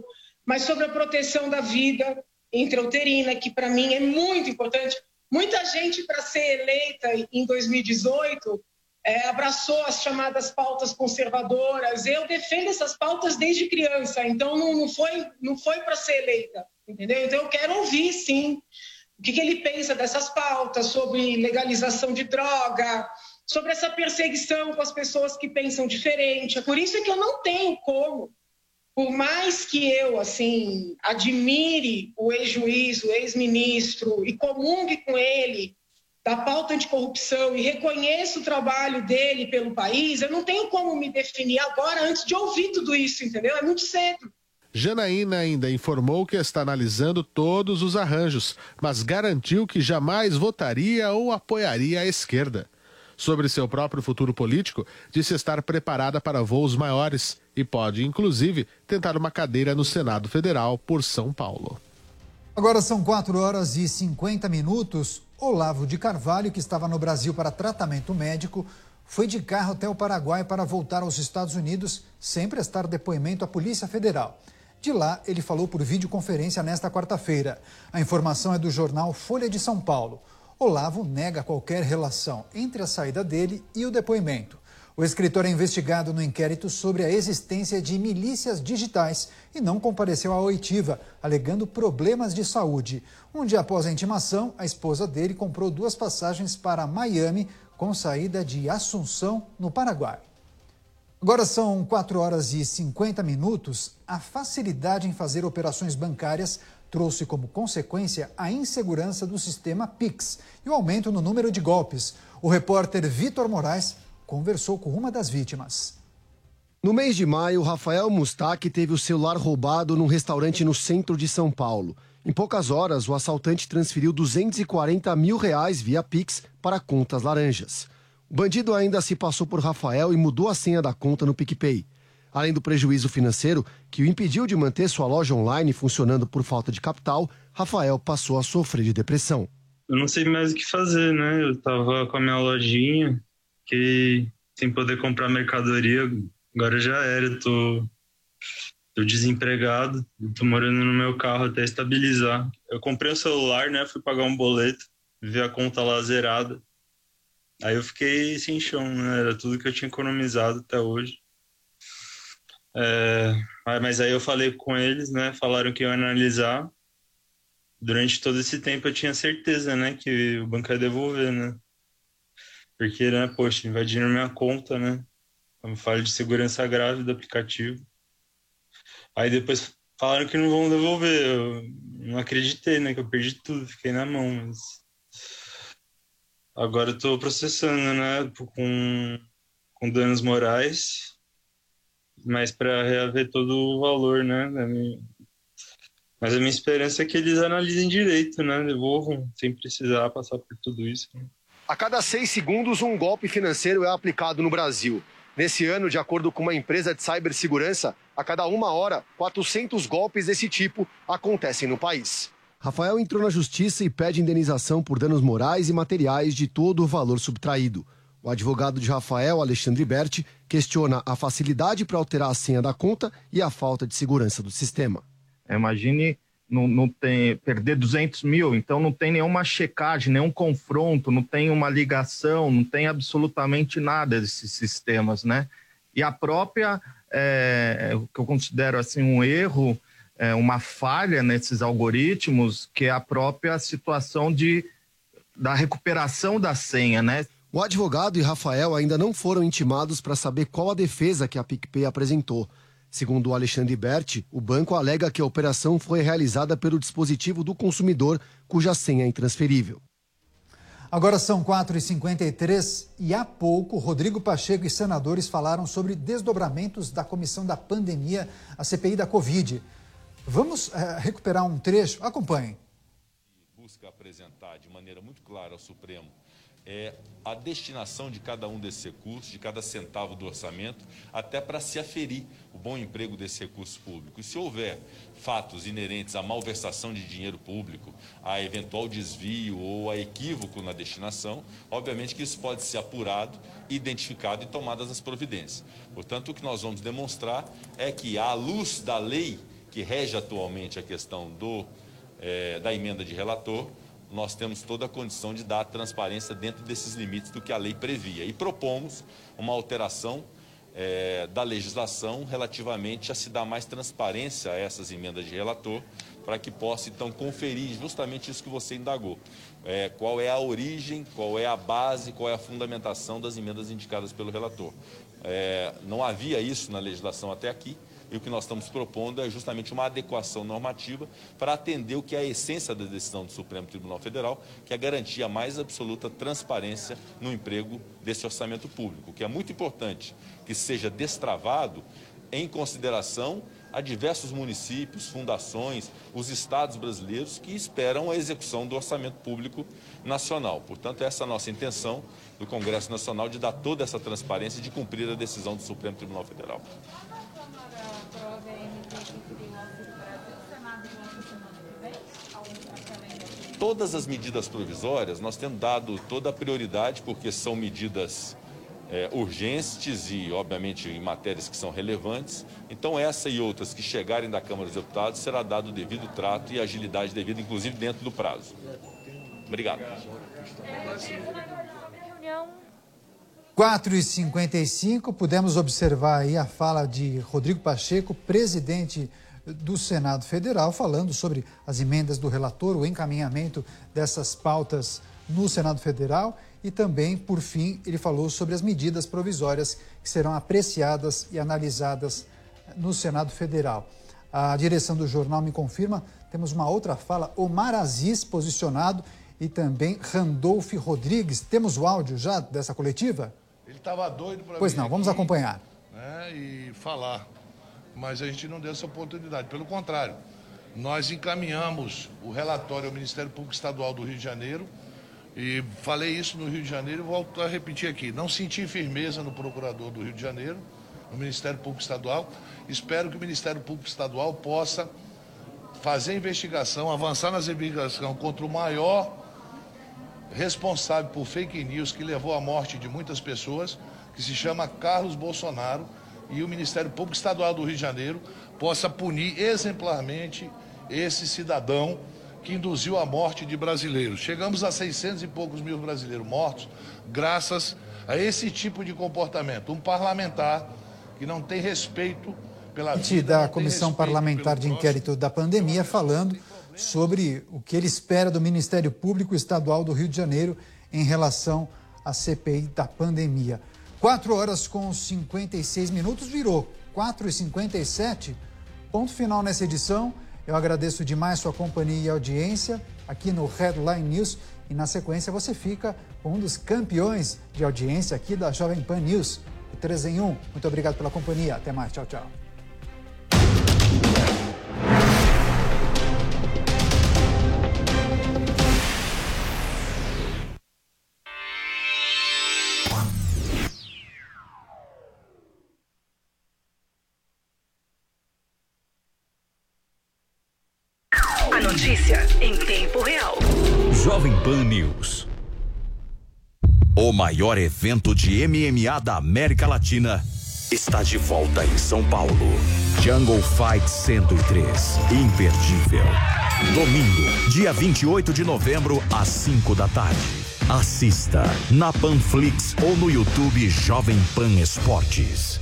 mas sobre a proteção da vida intrauterina, que para mim é muito importante. Muita gente, para ser eleita em dois mil e dezoito, é, abraçou as chamadas pautas conservadoras. Eu defendo essas pautas desde criança, então não, não foi, não foi para ser eleita, entendeu? Então eu quero ouvir, sim, o que, que ele pensa dessas pautas, sobre legalização de droga, sobre essa perseguição com as pessoas que pensam diferente. É por isso que eu não tenho como, por mais que eu, assim, admire o ex-juiz, o ex-ministro e comungue com ele da pauta anticorrupção e reconheço o trabalho dele pelo país, eu não tenho como me definir agora antes de ouvir tudo isso, entendeu? É muito cedo. Janaína ainda informou que está analisando todos os arranjos, mas garantiu que jamais votaria ou apoiaria a esquerda. Sobre seu próprio futuro político, disse estar preparada para voos maiores e pode, inclusive, tentar uma cadeira no Senado Federal por São Paulo. Agora são quatro horas e cinquenta minutos. Olavo de Carvalho, que estava no Brasil para tratamento médico, foi de carro até o Paraguai para voltar aos Estados Unidos sem prestar depoimento à Polícia Federal. De lá, ele falou por videoconferência nesta quarta-feira. A informação é do jornal Folha de São Paulo. Olavo nega qualquer relação entre a saída dele e o depoimento. O escritor é investigado no inquérito sobre a existência de milícias digitais e não compareceu à oitiva, alegando problemas de saúde. Um dia após a intimação, a esposa dele comprou duas passagens para Miami com saída de Assunção, no Paraguai. Agora são quatro horas e cinquenta minutos. A facilidade em fazer operações bancárias trouxe como consequência a insegurança do sistema Pix e o aumento no número de golpes. O repórter Vitor Moraes conversou com uma das vítimas. No mês de maio, Rafael Mustak teve o celular roubado num restaurante no centro de São Paulo. Em poucas horas, o assaltante transferiu duzentos e quarenta mil reais via Pix para contas laranjas. O bandido ainda se passou por Rafael e mudou a senha da conta no PicPay. Além do prejuízo financeiro, que o impediu de manter sua loja online funcionando por falta de capital, Rafael passou a sofrer de depressão. Eu não sei mais o que fazer, né? Eu tava com a minha lojinha, que sem poder comprar mercadoria, agora já era. Eu tô, tô desempregado, tô morando no meu carro até estabilizar. Eu comprei um celular, né? Fui pagar um boleto, vi a conta lá zerada. Aí eu fiquei sem chão, né? Era tudo que eu tinha economizado até hoje. É, mas aí eu falei com eles, né? Falaram que iam analisar. Durante todo esse tempo eu tinha certeza, né? Que o banco ia devolver, né? Porque, né? Poxa, invadiram minha conta, né? Como falha de segurança grave do aplicativo. Aí depois falaram que não vão devolver. Eu não acreditei, né? Que eu perdi tudo, fiquei na mão. Mas agora eu tô processando, né? Com, com danos morais. Mas para reaver todo o valor, né? Mas a minha esperança é que eles analisem direito, né? Devolvam, sem precisar passar por tudo isso. Né? A cada seis segundos, um golpe financeiro é aplicado no Brasil. Nesse ano, de acordo com uma empresa de cibersegurança, a cada uma hora, quatrocentos golpes desse tipo acontecem no país. Rafael entrou na justiça e pede indenização por danos morais e materiais de todo o valor subtraído. O advogado de Rafael, Alexandre Berti, questiona a facilidade para alterar a senha da conta e a falta de segurança do sistema. Imagine não, não tem, perder duzentos mil, então não tem nenhuma checagem, nenhum confronto, não tem uma ligação, não tem absolutamente nada desses sistemas, né? E a própria, é, o que eu considero assim um erro, é, uma falha nesses algoritmos, que é a própria situação de, da recuperação da senha, né? O advogado e Rafael ainda não foram intimados para saber qual a defesa que a PicPay apresentou. Segundo o Alexandre Berti, o banco alega que a operação foi realizada pelo dispositivo do consumidor, cuja senha é intransferível. Agora são quatro e cinquenta e três e há pouco, Rodrigo Pacheco e senadores falaram sobre desdobramentos da comissão da pandemia, a C P I da Covid. Vamos é, recuperar um trecho? Acompanhem. Busca apresentar de maneira muito clara ao Supremo é a destinação de cada um desses recursos, de cada centavo do orçamento, até para se aferir o bom emprego desse recurso público. E se houver fatos inerentes à malversação de dinheiro público, a eventual desvio ou a equívoco na destinação, obviamente que isso pode ser apurado, identificado e tomadas as providências. Portanto, o que nós vamos demonstrar é que, à luz da lei que rege atualmente a questão do, é, da emenda de relator, nós temos toda a condição de dar transparência dentro desses limites do que a lei previa. E propomos uma alteração é, da legislação relativamente a se dar mais transparência a essas emendas de relator, para que possa, então, conferir justamente isso que você indagou. É, qual é a origem, qual é a base, qual é a fundamentação das emendas indicadas pelo relator. É, não havia isso na legislação até aqui, e o que nós estamos propondo é justamente uma adequação normativa para atender o que é a essência da decisão do Supremo Tribunal Federal, que é garantir a mais absoluta transparência no emprego desse orçamento público, que é muito importante que seja destravado em consideração a diversos municípios, fundações, os estados brasileiros que esperam a execução do orçamento público nacional. Portanto, essa é a nossa intenção do Congresso Nacional de dar toda essa transparência e de cumprir a decisão do Supremo Tribunal Federal. Todas as medidas provisórias nós temos dado toda a prioridade, porque são medidas É, urgentes e, obviamente, em matérias que são relevantes. Então, essa e outras que chegarem da Câmara dos Deputados será dado o devido trato e agilidade devida, inclusive dentro do prazo. Obrigado. quatro e cinquenta e cinco, pudemos observar aí a fala de Rodrigo Pacheco, presidente do Senado Federal, falando sobre as emendas do relator, o encaminhamento dessas pautas no Senado Federal. E também, por fim, ele falou sobre as medidas provisórias que serão apreciadas e analisadas no Senado Federal. A direção do jornal me confirma, temos uma outra fala, Omar Aziz posicionado e também Randolph Rodrigues. Temos o áudio já dessa coletiva? Ele estava doido para Pois não, vamos aqui, acompanhar. Né, e falar, mas a gente não deu essa oportunidade. Pelo contrário, nós encaminhamos o relatório ao Ministério Público Estadual do Rio de Janeiro. E falei isso no Rio de Janeiro e volto a repetir aqui. Não senti firmeza no procurador do Rio de Janeiro, no Ministério Público Estadual. Espero que o Ministério Público Estadual possa fazer a investigação, avançar nas investigações contra o maior responsável por fake news que levou à morte de muitas pessoas, que se chama Carlos Bolsonaro, e o Ministério Público Estadual do Rio de Janeiro possa punir exemplarmente esse cidadão que induziu a morte de brasileiros. Chegamos a seiscentos e poucos mil brasileiros mortos graças a esse tipo de comportamento. Um parlamentar que não tem respeito pela vida, da Comissão Parlamentar de Inquérito da Pandemia, falando sobre o que ele espera do Ministério Público Estadual do Rio de Janeiro em relação à C P I da pandemia. quatro horas com cinquenta e seis minutos, virou quatro e cinquenta e sete. Ponto final nessa edição. Eu agradeço demais sua companhia e audiência aqui no Headline News e na sequência você fica com um dos campeões de audiência aqui da Jovem Pan News, o três em um. Muito obrigado pela companhia. Até mais. Tchau, tchau. Notícia em tempo real. Jovem Pan News. O maior evento de M M A da América Latina está de volta em São Paulo. Jungle Fight cento e três. Imperdível. Domingo, dia vinte e oito de novembro, às cinco da tarde. Assista na Panflix ou no YouTube Jovem Pan Esportes.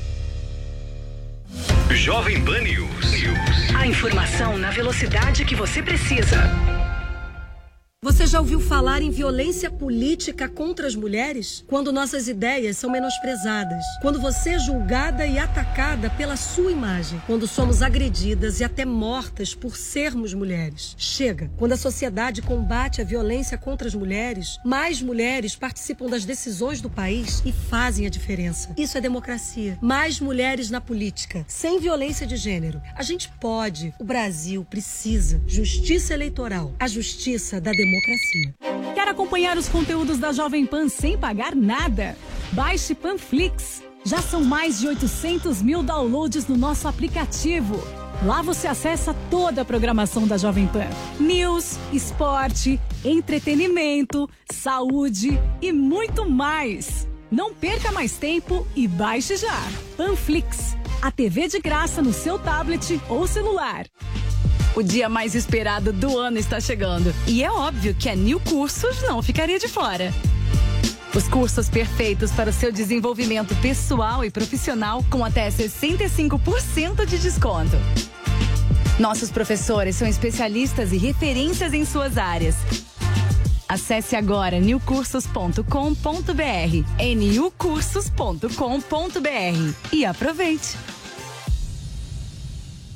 Jovem Pan News. A informação na velocidade que você precisa. Você já ouviu falar em violência política contra as mulheres? Quando nossas ideias são menosprezadas. Quando você é julgada e atacada pela sua imagem. Quando somos agredidas e até mortas por sermos mulheres. Chega! Quando a sociedade combate a violência contra as mulheres, mais mulheres participam das decisões do país e fazem a diferença. Isso é democracia. Mais mulheres na política, sem violência de gênero. A gente pode. O Brasil precisa. Justiça eleitoral. A justiça da democracia. Democracia. Quer acompanhar os conteúdos da Jovem Pan sem pagar nada? Baixe Panflix. Já são mais de oitocentos mil downloads no nosso aplicativo. Lá você acessa toda a programação da Jovem Pan. News, esporte, entretenimento, saúde e muito mais. Não perca mais tempo e baixe já. Panflix. A T V de graça no seu tablet ou celular. O dia mais esperado do ano está chegando. E é óbvio que a New Cursos não ficaria de fora. Os cursos perfeitos para o seu desenvolvimento pessoal e profissional com até sessenta e cinco por cento de desconto. Nossos professores são especialistas e referências em suas áreas. Acesse agora new cursos ponto com ponto br, n u cursos ponto com ponto br e aproveite!